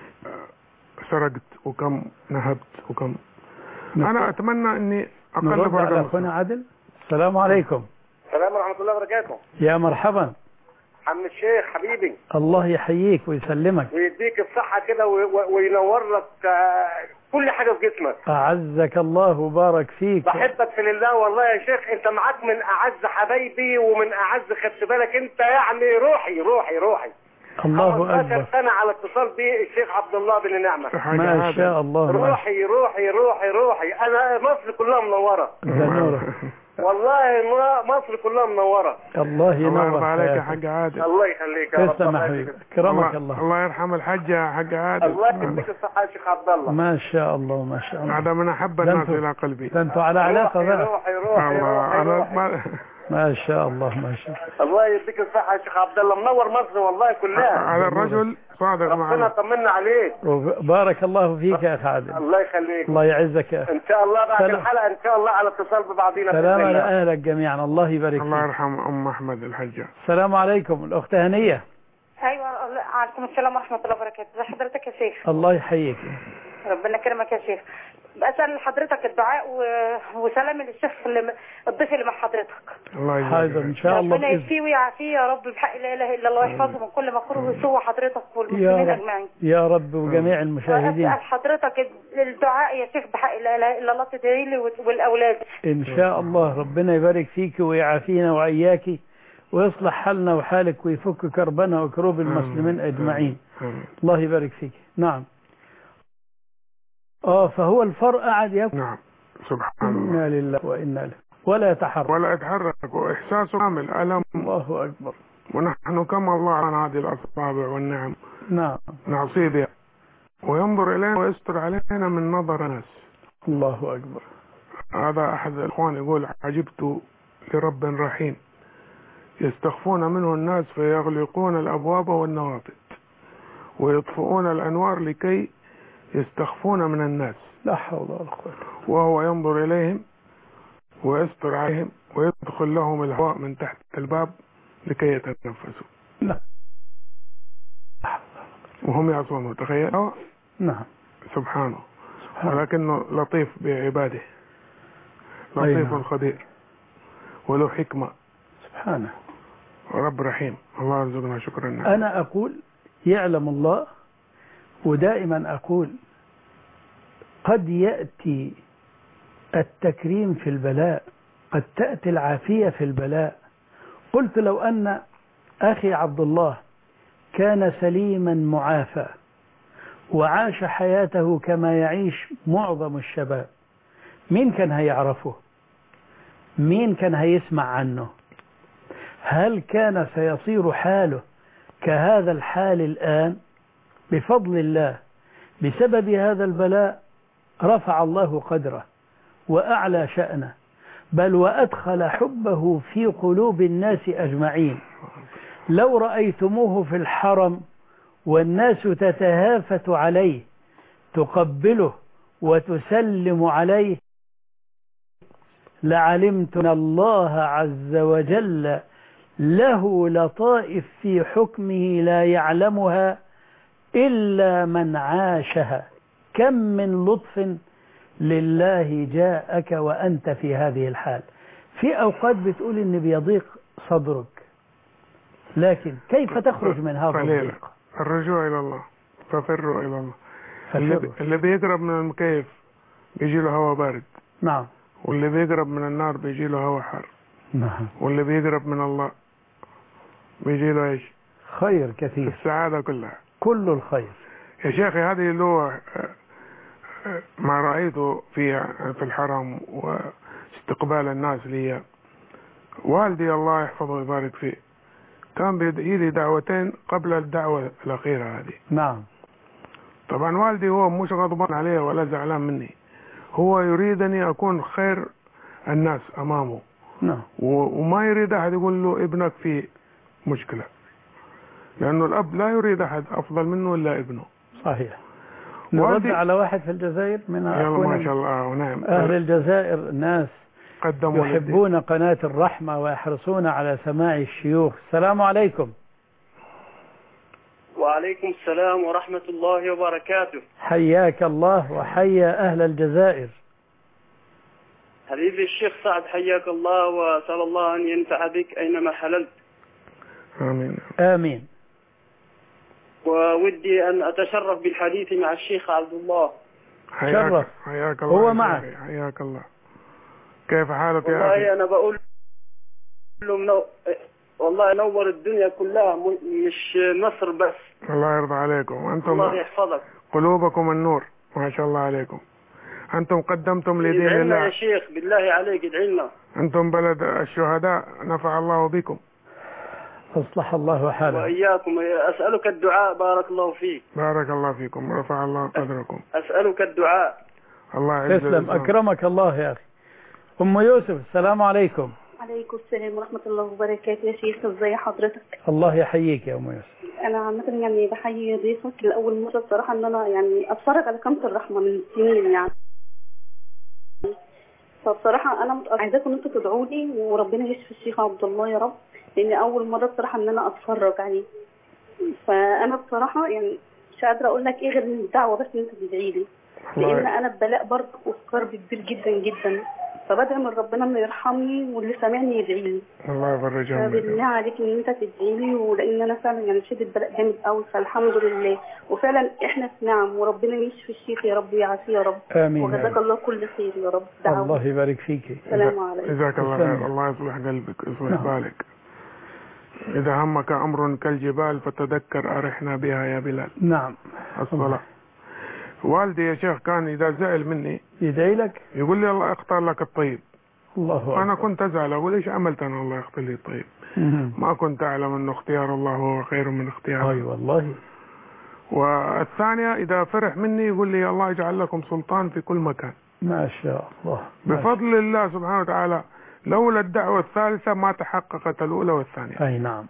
سرقت وكم نهبت وكم. انا اتمنى اني اقلب على اخونا عادل. السلام عليكم. السلام ورحمة الله وبركاته. يا مرحبا. عم الشيخ حبيبي. الله يحييك ويسلمك ويديك الصحة كده وينور لك كل حاجة في جسمك. أعزك الله وبارك فيك. بحبك في الله والله يا شيخ. انت معاك من اعز حبايبي ومن اعز، خدت بالك انت يعني روحي. الله أكبر. 15 سنة على اتصال بالشيخ عبد الله بن نعمة. ما شاء الله. روحي. انا مصر كلها منورة. والله مصر كلها منورة. الله ينور يرضى عليك يا حاج عادل. الله يخليك يا رب. تسلم يا حبيبي، كرمك الله. الله يرحم الحج يا حاج عادل. الله يديك الصحة يا شيخ عبد الله. ما شاء الله ما شاء الله. هذا من أحب الناس إلى قلبي. ده انتوا على علاقة بقى. روحي. ما شاء الله ما شاء الله. الله يديك الصحة يا شيخ عبد الله، منور مصر والله كلها. هذا الرجل صادق معنا. ربنا طمنا عليك. بارك الله فيك يا أخ عادل. الله يخليك. الله يعزك يا أخي. إن شاء الله بعد الحلقة إن شاء الله على اتصال ببعضينا. سلام على أهلك جميعا، الله يبارك فيك. الله يرحم أم أحمد الحجة. السلام عليكم الأخت هنية. ايوه عليكم السلام ورحمه الله وبركاته. ازي حضرتك يا شيخ؟ الله يحييك. ربنا يكرمك يا شيخ. بسأل حضرتك الدعاء وسلام للشيخ الضيف اللي مع حضرتك. الله يجزاك حاضر ان شاء الله. ربنا يشفيه ويعافيه يا رب بحق لا اله الا الله، ويحفظه من كل مكروه وسوء حضرتك والمسلمين اجمعين يا رب وجميع المشاهدين. اسال حضرتك الدعاء يا شيخ بحق لا اله الا الله، تدعي لي والاولاد ان شاء الله. ربنا يبارك فيك ويعافينا واياك ويصلح حالنا وحالك ويفك كربنا وكروب المسلمين اجمعين. الله يبارك فيك. نعم. فهو الفرع قاعد يبكي. نعم سبحان الله. إنا لله وإنا إليه ولا يتحرك وإحساسه كامل ألم. الله أكبر. ونحن كما الله عن هذه الأصابع والنعم نعم نعصي بها وينظر إلينا ويستر علينا من نظر الناس. الله أكبر. هذا أحد الإخوان يقول عجبت لرب رحيم يستخفون منه الناس فيغلقون الأبواب والنوافذ ويطفئون الأنوار لكي يستخفون من الناس. لا حول ولا قوة. وهو ينظر إليهم ويستر عليهم ويدخل لهم الهواء من تحت الباب لكي يتنفسوا. لا. وهم يعصونه. تخيل. نعم سبحانه. ولكنه لطيف بعباده، لطيف خبير وله حكمة سبحانه ورب رحيم. الله يرزقنا شكر النعم. أنا أقول يعلم الله، ودائما أقول قد يأتي التكريم في البلاء، قد تأتي العافية في البلاء. قلت لو أن أخي عبد الله كان سليما معافى وعاش حياته كما يعيش معظم الشباب، مين كان هيعرفه؟ مين كان هيسمع عنه؟ هل كان سيصير حاله كهذا الحال الآن؟ بفضل الله بسبب هذا البلاء رفع الله قدره وأعلى شأنه، بل وأدخل حبه في قلوب الناس أجمعين. لو رأيتموه في الحرم والناس تتهافت عليه تقبله وتسلم عليه لعلمت أن الله عز وجل له لطائف في حكمه لا يعلمها إلا من عاشها. كم من لطف لله جاءك وأنت في هذه الحال. في أوقات بتقول إن بيضيق صدرك، لكن كيف تخرج من هذا الضيق؟ الرجوع إلى الله، ففروا إلى الله. اللي بيقرب من المكيف بيجي له هواء بارد. نعم. واللي بيقرب من النار بيجي له هواء حار. نعم. واللي بيقرب من الله بيجي له ايش؟ خير كثير، السعادة كلها، كل الخير. يا شيخي هذه له ما رأيته في الحرم واستقبال الناس لي. والدي الله يحفظه ويبارك فيه كان بيدعي لي دعوتين قبل الدعوة الأخيرة هذه. نعم. طبعا والدي هو مش غضبان عليه ولا زعلان مني، هو يريدني أكون خير الناس أمامه. نعم. وما يريد أحد يقول له ابنك في مشكلة، لأنه الأب لا يريد أحد أفضل منه إلا ابنه. صحيح. نرد على واحد في الجزائر من ما شاء الله. ونعم. أهل الجزائر ناس يحبون قناة الرحمة ويحرصون على سماع الشيوخ. السلام عليكم. وعليكم السلام ورحمة الله وبركاته. حياك الله وحيا أهل الجزائر. حبيبي الشيخ سعد حياك الله، وأسأل الله أن ينفع بك أينما حللت. آمين آمين. وودي أن أتشرف بالحديث مع الشيخ عبد الله. شرف. حياك الله. هو معك. حياك الله. كيف حالك يا أخي؟ والله أنا بقول له والله نور الدنيا كلها، مش مصر بس. الله يرضى عليكم. أنتم الله يحفظك. قلوبكم النور ما شاء الله عليكم. أنتم قدمتم لدين الله. يا شيخ بالله عليك ادعي لنا. أنتم بلد الشهداء، نفع الله بكم. أصلح الله حالك. وإياكم. أسألك الدعاء بارك الله فيك. بارك الله فيكم، رفع الله قدركم. أسألك الدعاء. الله يعز تسلم، أكرمك الله يا أخي. أم يوسف، السلام عليكم. عليكم السلام ورحمة الله وبركاته يا شيخ، ازي حضرتك؟ الله يحييك يا أم يوسف. أنا عامة يعني بحيي ضيفك لأول مرة الصراحة إن أنا يعني أتفرج على قناة الرحمة من سنين يعني. فبصراحة أنا عايزاكم أنتوا تدعوا لي وربنا يشفي الشيخ عبد الله يا رب، لأن أول مرة بصراحة إن أنا أتفرج عليه. فأنا بصراحة يعني مش قادرة أقول لك إيه غير من الدعوة بس إن أنت تدعي لي، لأن أنا ببلاء برضه وفي كرب كبير جدا جدا، فبدعي من ربنا إنه يرحمني واللي سامعني يدعي لي. الله يفرج عنك. فبالله عليك إن أنت تدعي لي، ولأن أنا فعلا يعني شدة بلاء جامد قوي، فالحمد لله. وفعلا إحنا في نعم، وربنا يشفي الشيخ يا رب ويعافيه يا رب. آمين. وجزاك الله كل خير يا رب. الله يبارك فيك. السلام عليكم. جزاك الله خير. الله يصلح قلبك، يصلح بالك. إذا همك أمر كالجبال فتذكر أرحنا بها يا بلال. نعم. الصلاة. والدي يا شيخ كان إذا زعل مني يدعي لك، يقول لي الله اختار لك الطيب. الله. أنا كنت أزعل أقول إيش عملت أنا الله يختار لي الطيب. ما كنت أعلم أنه اختيار الله هو خير من اختياره. أي والله. والثانية إذا فرح مني يقول لي الله يجعل لكم سلطان في كل مكان. ما شاء الله. بفضل الله سبحانه وتعالى. لولا الدعوة الثالثة ما تحققت الأولى والثانية. أي نعم.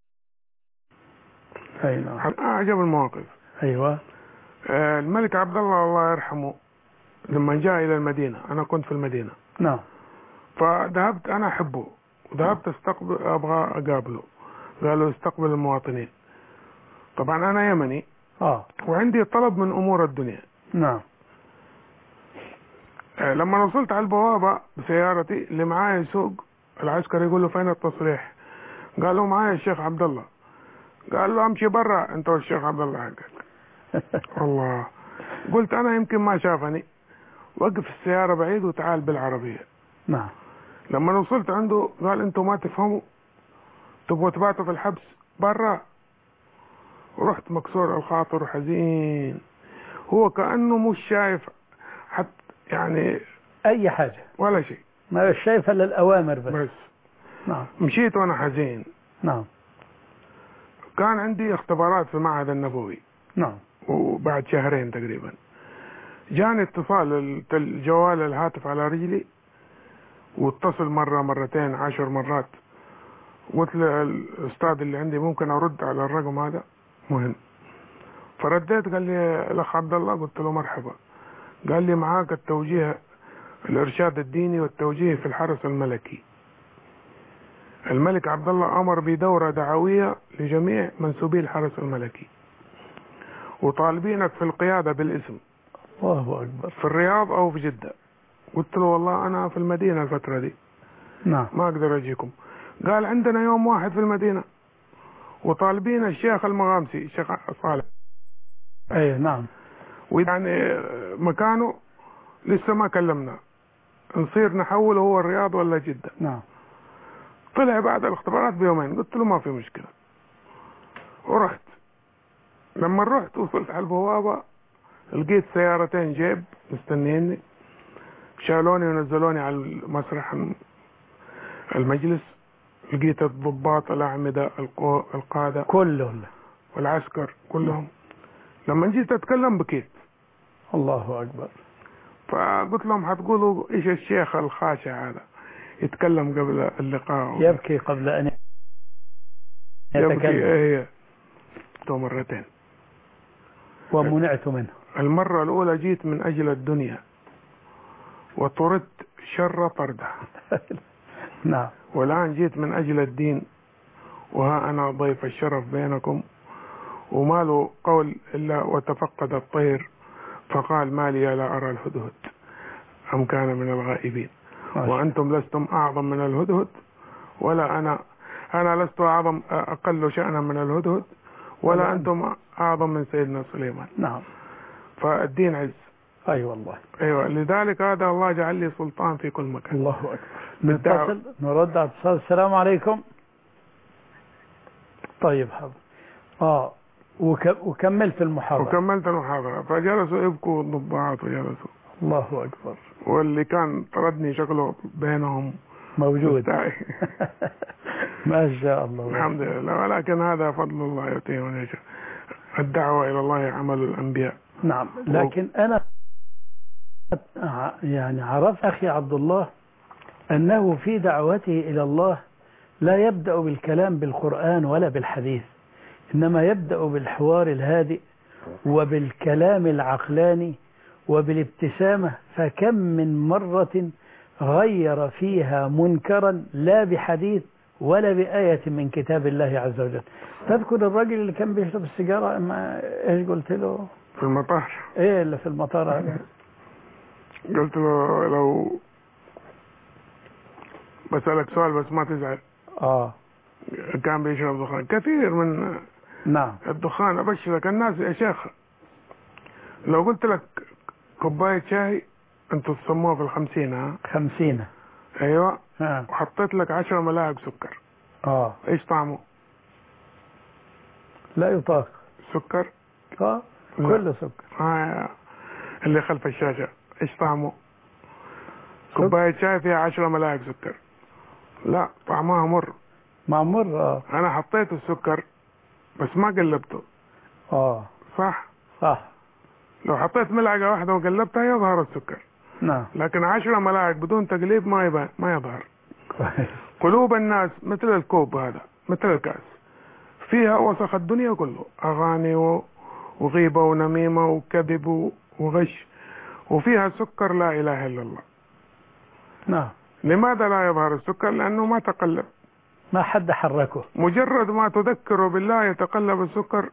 أي نعم. أعجب المواقف. أيوة. الملك عبد الله يرحمه لما جاء إلى المدينة، أنا كنت في المدينة. نعم. فذهبت أنا أحبه، وذهبت أبغى أقابله. قالوا استقبل المواطنين. طبعا أنا يمني. وعندي طلب من أمور الدنيا. نعم. لما وصلت على البوابة بسيارتي اللي معايا يسوق، العسكري يقول له فين التصريح؟ قالوا معايا الشيخ عبد الله. قال له امشي برا انت والشيخ عبد الله حقك. الله. قلت انا يمكن ما شافني، وقف السيارة بعيد وتعال بالعربية. نعم. لما وصلت عنده قال انتوا ما تفهموا، تبغوا تباتوا في الحبس برا. ورحت مكسور الخاطر وحزين، هو كأنه مش شايف حتى يعني اي حاجة ولا شيء، ما شايف الا الاوامر بس. نعم. مشيت وانا حزين. نعم. كان عندي اختبارات في المعهد النبوي. نعم. وبعد شهرين تقريبا جاني اتصال الجوال الهاتف على رجلي، واتصل مرة مرتين 10 مرات. قلت للأستاذ اللي عندي ممكن أرد على الرقم هذا مهم. فرديت قال لي الأخ عبد الله. قلت له مرحبا. قال لي معاك التوجيه الإرشاد الديني والتوجيه في الحرس الملكي. الملك عبد الله أمر بدورة دعوية لجميع منسوبي الحرس الملكي، وطالبينك في القيادة بالاسم. الله أكبر. في الرياض أو في جدة. قلت له والله أنا في المدينة الفترة دي. نعم. ما أقدر أجيكم. قال عندنا يوم واحد في المدينة وطالبين الشيخ المغامسي الشيخ صالح. أي نعم. ويعني مكانه لسه ما كلمنا، نصير نحوله هو الرياض ولا جدة. نعم. طلع بعد الاختبارات بيومين. قلت له ما في مشكلة. ورحت. لما رحت وصلت على البوابة لقيت سيارتين جيب مستنيني، شالوني ونزلوني على المسرح المجلس. لقيت الضباط الأعمدة القادة كلهم والعسكر كلهم. لما جيت أتكلم بكيت. الله أكبر. فقلت لهم هتقولوا إيش الشيخ الخاشع هذا يتكلم قبل اللقاء يبكي قبل أن يتكلم. يبكي. إيه مرتين ومنعت منه. المرة الأولى جيت من أجل الدنيا وطردت شر طردة. نعم. والآن جيت من أجل الدين، وها أنا ضيف الشرف بينكم. وما له قول إلا وتفقد الطير فقال ما لي لا أرى الهدهد أم كان من الغائبين. وأنتم لستم أعظم من الهدهد، ولا أنا لست أقل شأنا من الهدهد، ولا أنتم أعظم من سيدنا سليمان. نعم. فالدين عز. أي والله. أيوة. لذلك هذا الله جعل لي سلطان في كل مكان. الله أكبر. نتصل نرد على اتصال. السلام عليكم. طيب حاضر. وكملت المحاضرة. وكملت المحاضرة. فجلسوا يبكوا الضباط وجلسوا. الله أكبر. واللي كان طردني شكله بينهم موجود. ما شاء الله. الحمد لله. ولكن هذا فضل الله يؤتيه من يشاء. الدعوة إلى الله عمل الأنبياء. نعم. لكن أنا يعني عرفت أخي عبد الله أنه في دعوته إلى الله لا يبدأ بالكلام بالقرآن ولا بالحديث، إنما يبدأ بالحوار الهادئ وبالكلام العقلاني وبالابتسامة. فكم من مرة غير فيها منكرا لا بحديث ولا بآية من كتاب الله عز وجل. تذكر الرجل اللي كان بيشرب السيجارة، ايش قلت له في المطار؟ ايه اللي في المطار هذا؟ قلت له لو بسألك سؤال بس ما تزعل. كان بيشرب دخان كثير من نعم الدخان. أبشرك الناس يا شيخ، لو قلت لك كوباية شاي انتوا تسموها في 50. 50 ايوه. وحطيت لك 10 ملاعق سكر، ايش طعمه؟ لا يطاق. سكر؟ كله سكر. اللي خلف الشاشة ايش طعمه؟ كوباية شاي فيها 10 ملاعق سكر، لا طعمها مر. ما مر. انا حطيت السكر بس ما قلبته. صح. لو حطيت ملعقة واحدة وقلبتها يظهر السكر. نعم. لكن 10 ملاعق بدون تقليب ما يبان، ما يظهر. قلوب الناس مثل الكوب هذا، مثل الكأس، فيها وسخ الدنيا كله، أغاني وغيبة ونميمة وكذب وغش، وفيها سكر لا إله إلا الله. نعم. لماذا لا يظهر السكر؟ لأنه ما تقلب، ما حد حركه. مجرد ما تذكره بالله يتقلب السكر،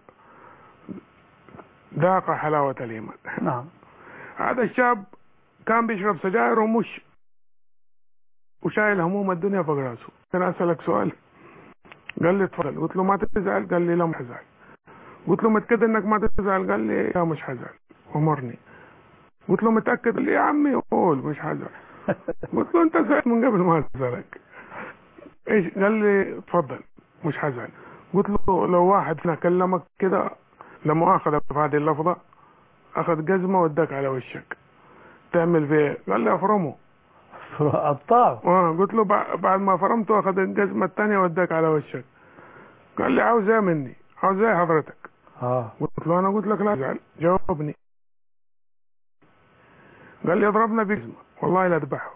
ذاق حلاوة الإيمان. نعم. هذا الشاب كان بيشرب سجاير وشايل هموم الدنيا فوق راسه. أنا أسألك سؤال، قال لي تفضل. قلت له ما تزعل؟ قال لي لا مش حزعل. قلت له متأكد انك ما تزعل؟ قال لي لا مش حزعل. أمرني. قلت له متأكد؟ قال لي يا عمي قول مش حزعل. قلت له انت زعلت من قبل ما أسألك. ايش؟ قال لي تفضل مش حزعل. قلت له لو واحد فينا كلمك كده لا مؤاخذة في هذه اللفظة، أخذ جزمة وداك على وشك، تعمل فيه؟ قال لي أفرمه. قطعه. قلت له بعد ما فرمته أخذ الجزمة الثانية وداك على وشك. قال لي عاوز ايه مني؟ عاوز ايه حضرتك؟ قلت له أنا قلت لك لا تزعل، جاوبني. قال لي اضربنا بجزمة والله لا اذبحه.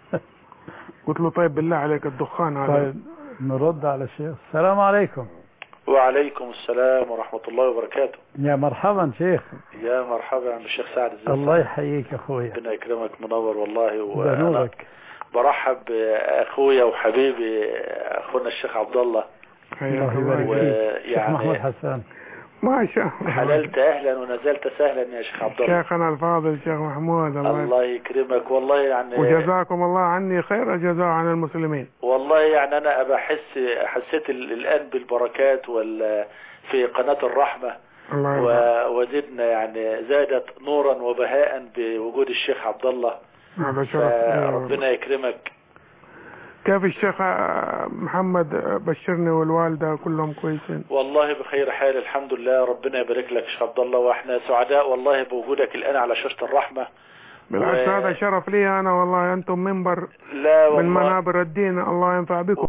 قلت له طيب بالله عليك الدخان هذا. طيب نرد على الشيخ. السلام عليكم. وعليكم السلام ورحمة الله وبركاته. يا مرحبا شيخ. يا مرحبا عم الشيخ سعد. الله يحييك اخويا. ربنا يكرمك، منور والله. وانا برحب باخويا وحبيبي اخونا الشيخ عبد الله. الله يبارك فيك. الشيخ محمود حسان. ما شاء الله. حللت اهلا ونزلت سهلا يا شيخ عبد الله. شيخنا الفاضل الشيخ محمود. الله يكرمك والله. يعني وجزاكم الله عني خير الجزاء عن المسلمين. والله يعني انا حسيت الان بالبركات في قناة الرحمة، وزدنا يعني زادت نورا وبهاء بوجود الشيخ عبد الله. هذا شرف. ربنا يكرمك. كيف الشيخ محمد؟ بشرني والوالدة كلهم كويسين؟ والله بخير حال الحمد لله. ربنا يبارك لك شيخ عبد الله، واحنا سعداء والله بوجودك الآن على شاشة الرحمة. بالعكس هذا شرف لي أنا والله. أنتم منبر من منابر الدين، الله ينفع بكم.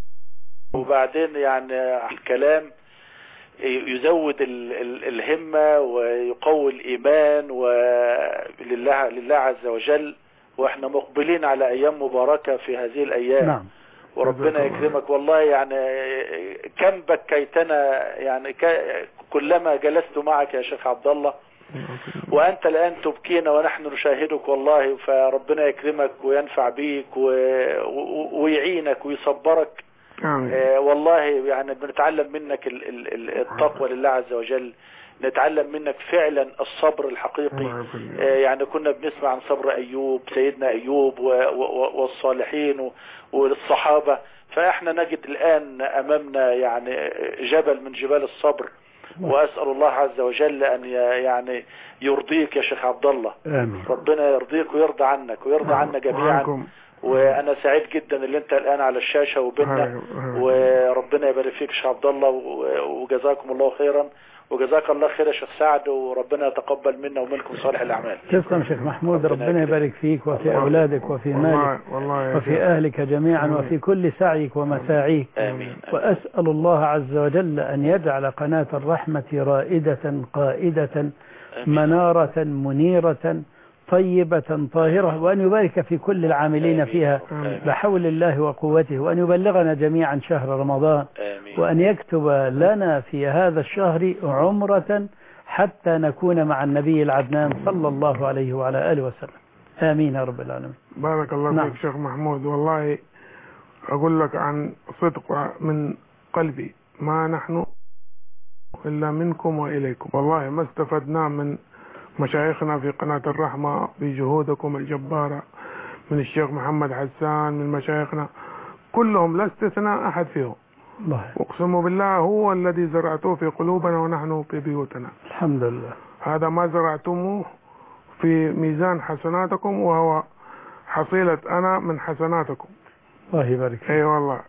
وبعدين يعني الكلام يزود الهمة ويقوي الإيمان ولله عز وجل، واحنا مقبلين على ايام مباركة في هذه الايام. نعم. وربنا يكرمك والله. يعني كم بكيتنا يعني كلما جلست معك يا شيخ عبد الله، وانت الان تبكينا ونحن نشاهدك والله. فربنا يكرمك وينفع بيك ويعينك ويصبرك. والله يعني بنتعلم منك التقوى لله عز وجل، نتعلم منك فعلا الصبر الحقيقي. يعني كنا بنسمع عن صبر أيوب، سيدنا أيوب والصالحين والصحابة، فإحنا نجد الآن أمامنا يعني جبل من جبال الصبر. وأسأل الله عز وجل أن يعني يرضيك يا شيخ عبد الله. آمين. ربنا يرضيك ويرضى عنك ويرضى عنا جميعا. وانا سعيد جدا اللي انت الان على الشاشة وبيننا، وربنا يبارك فيك يا شيخ عبد الله، وجزاكم الله خيرا. وجزاك الله خير يا شيخ سعد، وربنا يتقبل منا ومنكم صالح الأعمال. تسلم شيخ محمود، ربنا يبارك فيك وفي أولادك وفي مالك وفي أهلك جميعا وفي كل سعيك ومساعيك. آمين. وأسأل الله عز وجل أن يجعل قناة الرحمة رائدة قائدة منارة منيرة طيبة طاهرة، وأن يبارك في كل العاملين فيها بحول الله وقوته، وأن يبلغنا جميعا شهر رمضان، وأن يكتب لنا في هذا الشهر عمرة حتى نكون مع النبي العدنان صلى الله عليه وعلى آله وسلم. آمين يا رب العالمين. بارك الله فيك شيخ محمود، والله أقول لك عن صدق من قلبي، ما نحن إلا منكم وإليكم، والله ما استفدنا من مشايخنا في قناة الرحمة بجهودكم الجبارة، من الشيخ محمد حسان، من مشايخنا كلهم لا استثناء أحد فيهم، أقسم بالله هو الذي زرعته في قلوبنا ونحن في بيوتنا. الحمد لله. هذا ما زرعتموه في ميزان حسناتكم، وهو حصيلة أنا من حسناتكم. الله يبارك فيك. أي والله.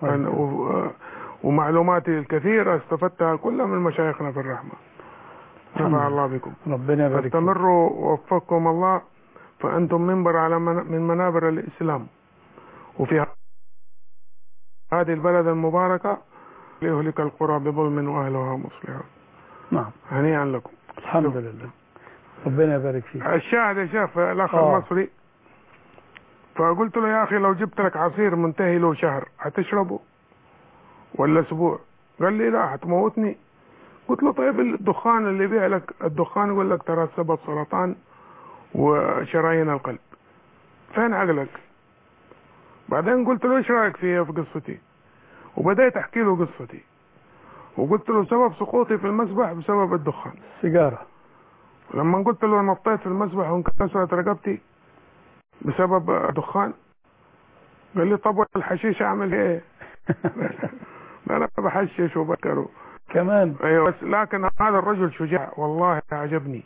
ومعلوماتي الكثيرة استفدتها كلها من مشايخنا في الرحمة. نفع الله بكم. ربنا يبارك فيك. استمروا ووفقكم الله، فأنتم منبر على من منابر الإسلام، وفي هذه البلد المباركة ليهلك القرى بظلم وأهلها مصلحون. نعم. هنيئا لكم. الحمد لله. ربنا يبارك فيك. الشاهد يا شيخ الأخ المصري، فقلت له يا أخي لو جبت لك عصير منتهي له شهر هتشربه ولا أسبوع؟ قال لي لا هتموتني. قلت له طيب الدخان اللي يبيع لك الدخان يقول لك ترى سبب سرطان وشرايين القلب، فين عقلك؟ بعدين قلت له ايش رايك في قصتي؟ وبدأت احكي له قصتي، وقلت له سبب سقوطي في المسبح بسبب الدخان، سيجارة. لما قلت له نطيت في المسبح وانكسرت رقبتي بسبب الدخان، قال لي طب والحشيش اعمل ايه؟ انا بحشش وبكره كمان. ايوه بس لكن هذا الرجل شجاع والله عجبني.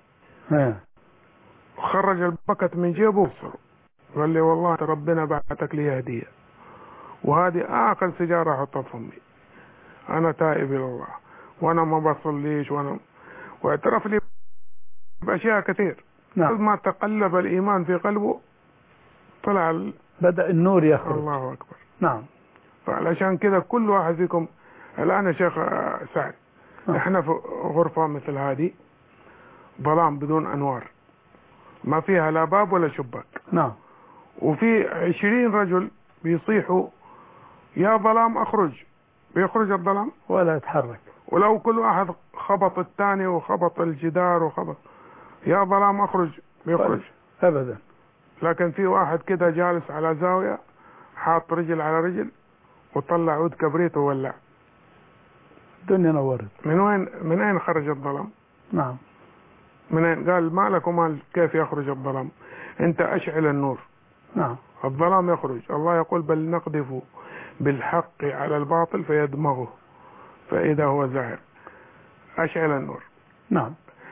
خرج البكت من جيبه وبصره، قال لي والله ربنا بعتك لي هديه، وهذه اخر سيجاره احطها في فمي، انا تائب الى الله وانا ما بصليش واعترف لي باشياء كثير. نعم. ما تقلب الايمان في قلبه طلع بدأ النور يخرج. الله اكبر. نعم. فعلشان كذا كل واحد فيكم الآن يا شيخ سعد، احنا في غرفة مثل هذه ظلام بدون أنوار، ما فيها لا باب ولا شباك. نعم. وفي 20 رجل بيصيحوا يا ظلام اخرج، بيخرج الظلام ولا يتحرك، ولو كل واحد خبط الثاني وخبط الجدار وخبط يا ظلام اخرج بيخرج أبدا. لكن في واحد كده جالس على زاوية حاط رجل على رجل وطلع عود كبريت وولع، الدنيا نورت. من أين خرج الظلام؟ نعم. من أين؟ قال مالك ومال كيف يخرج الظلام؟ أنت أشعل النور. نعم. الظلام يخرج، الله يقول بل نقذف بالحق على الباطل فيدمغه فإذا هو زاهر. أشعل النور. نعم.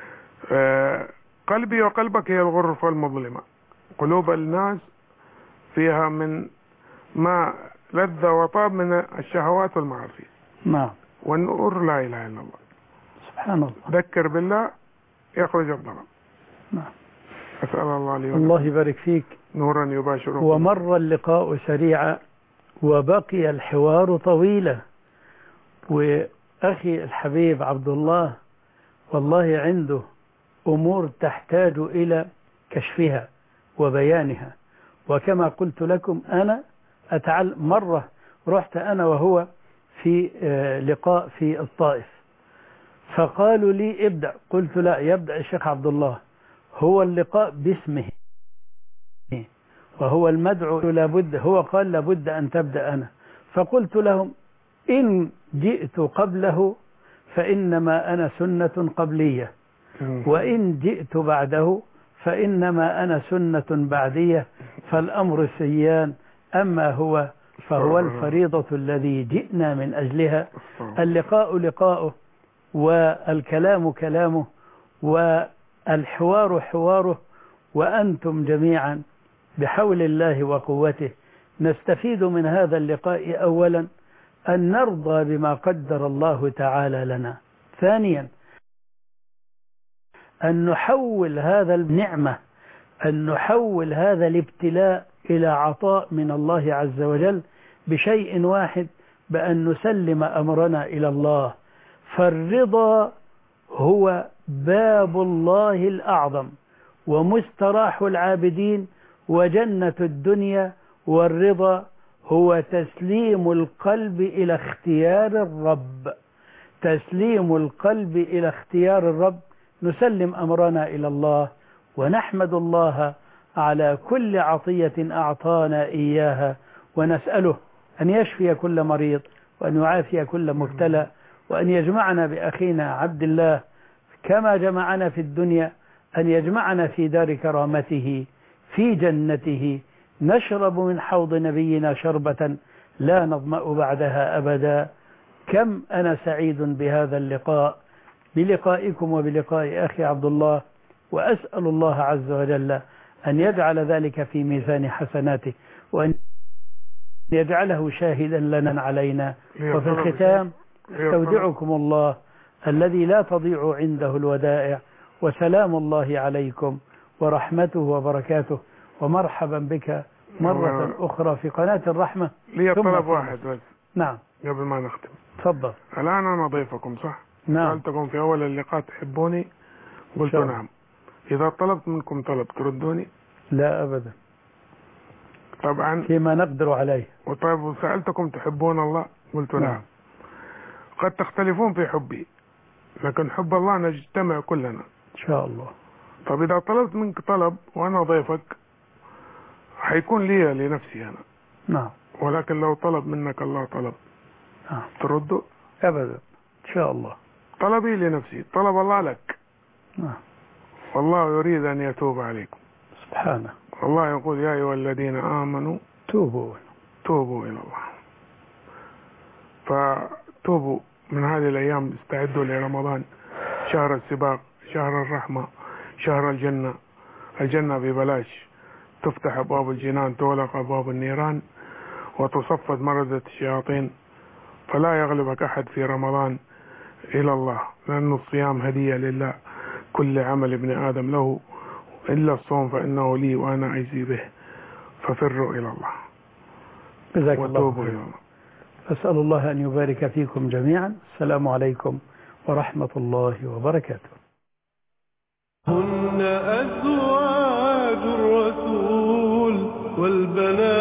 قلبي وقلبك هي الغرفة المظلمة، قلوب الناس فيها من ما لذ وطاب من الشهوات والمعاصي. نعم. والنور لا إله إلا الله. سبحان الله. ذكر بالله يخرج الظلام. نعم. أسأل الله لي الله يبارك فيك. نورا يباشر. ومر اللقاء سريعا وبقي الحوار طويلا، وأخي الحبيب عبد الله والله عنده أمور تحتاج إلى كشفها وبيانها. وكما قلت لكم أنا أتعلم، مرة رحت أنا وهو في لقاء في الطائف، فقالوا لي ابدأ، قلت لا، يبدأ الشيخ عبد الله، هو اللقاء باسمه وهو المدعو لابد، هو قال لابد أن تبدأ أنا. فقلت لهم إن جئت قبله فإنما أنا سنة قبلية، وإن جئت بعده فإنما أنا سنة بعدية، فالأمر سيان، أما هو فهو الفريضة الذي جئنا من أجلها. اللقاء لقاؤه والكلام كلامه والحوار حواره، وأنتم جميعا بحول الله وقوته نستفيد من هذا اللقاء أولا أن نرضى بما قدر الله تعالى لنا، ثانيا أن نحول هذا النعمة، أن نحول هذا الابتلاء إلى عطاء من الله عز وجل بشيء واحد، بأن نسلم أمرنا إلى الله. فالرضا هو باب الله الأعظم ومستراح العابدين وجنة الدنيا، والرضا هو تسليم القلب إلى اختيار الرب. تسليم القلب إلى اختيار الرب، نسلم أمرنا إلى الله ونحمد الله على كل عطية أعطانا إياها، ونسأله أن يشفي كل مريض وأن يعافي كل مبتلى، وأن يجمعنا بأخينا عبد الله كما جمعنا في الدنيا، أن يجمعنا في دار كرامته في جنته، نشرب من حوض نبينا شربة لا نظمأ بعدها أبدا. كم أنا سعيد بهذا اللقاء، بلقائكم وبلقاء أخي عبد الله، وأسأل الله عز وجل أن يجعل ذلك في ميزان حسناته، وأن يجعله شاهدا لنا علينا. وفي الختام استودعكم الله الذي لا تضيع عنده الودائع، وسلام الله عليكم ورحمته وبركاته، ومرحبا بك مرة أخرى في قناة الرحمة. لي طلب واحد بس. نعم. قبل ما نختم. تفضل. الآن أنا ضيفكم صح؟ نعم. سألتكم في أول اللقاء تحبوني؟ قلت نعم. إذا طلبت منكم طلب تردوني؟ لا أبدا. طبعا. فيما نقدر عليه. وطيب وسألتكم تحبون الله؟ قلت نعم. قد تختلفون في حبي، لكن حب الله نجتمع كلنا إن شاء الله. طب إذا طلبت منك طلب وأنا ضيفك حيكون لي لنفسي أنا. نعم. ولكن لو طلب منك الله طلب ترده؟ أبدا إن شاء الله. طلبي لنفسي، طلب الله لك. والله يريد أن يتوب عليكم سبحانه. الله يقول يا أيها الذين آمنوا توبوا إلى الله. فتوبوا من هذه الأيام، استعدوا لرمضان، شهر السباق، شهر الرحمة، شهر الجنة. الجنة ببلاش، تفتح أبواب الجنان، تغلق أبواب النيران، وتصفد مردة الشياطين. فلا يغلبك أحد في رمضان إلى الله، لأن الصيام هدية لله، كل عمل ابن آدم له إلا الصوم فإنه لي وأنا أجزي به. ففروا إلى الله وتوبوا إلى الله. أسأل الله أن يبارك فيكم جميعا. السلام عليكم ورحمة الله وبركاته. هن أزواج الرسول والبنات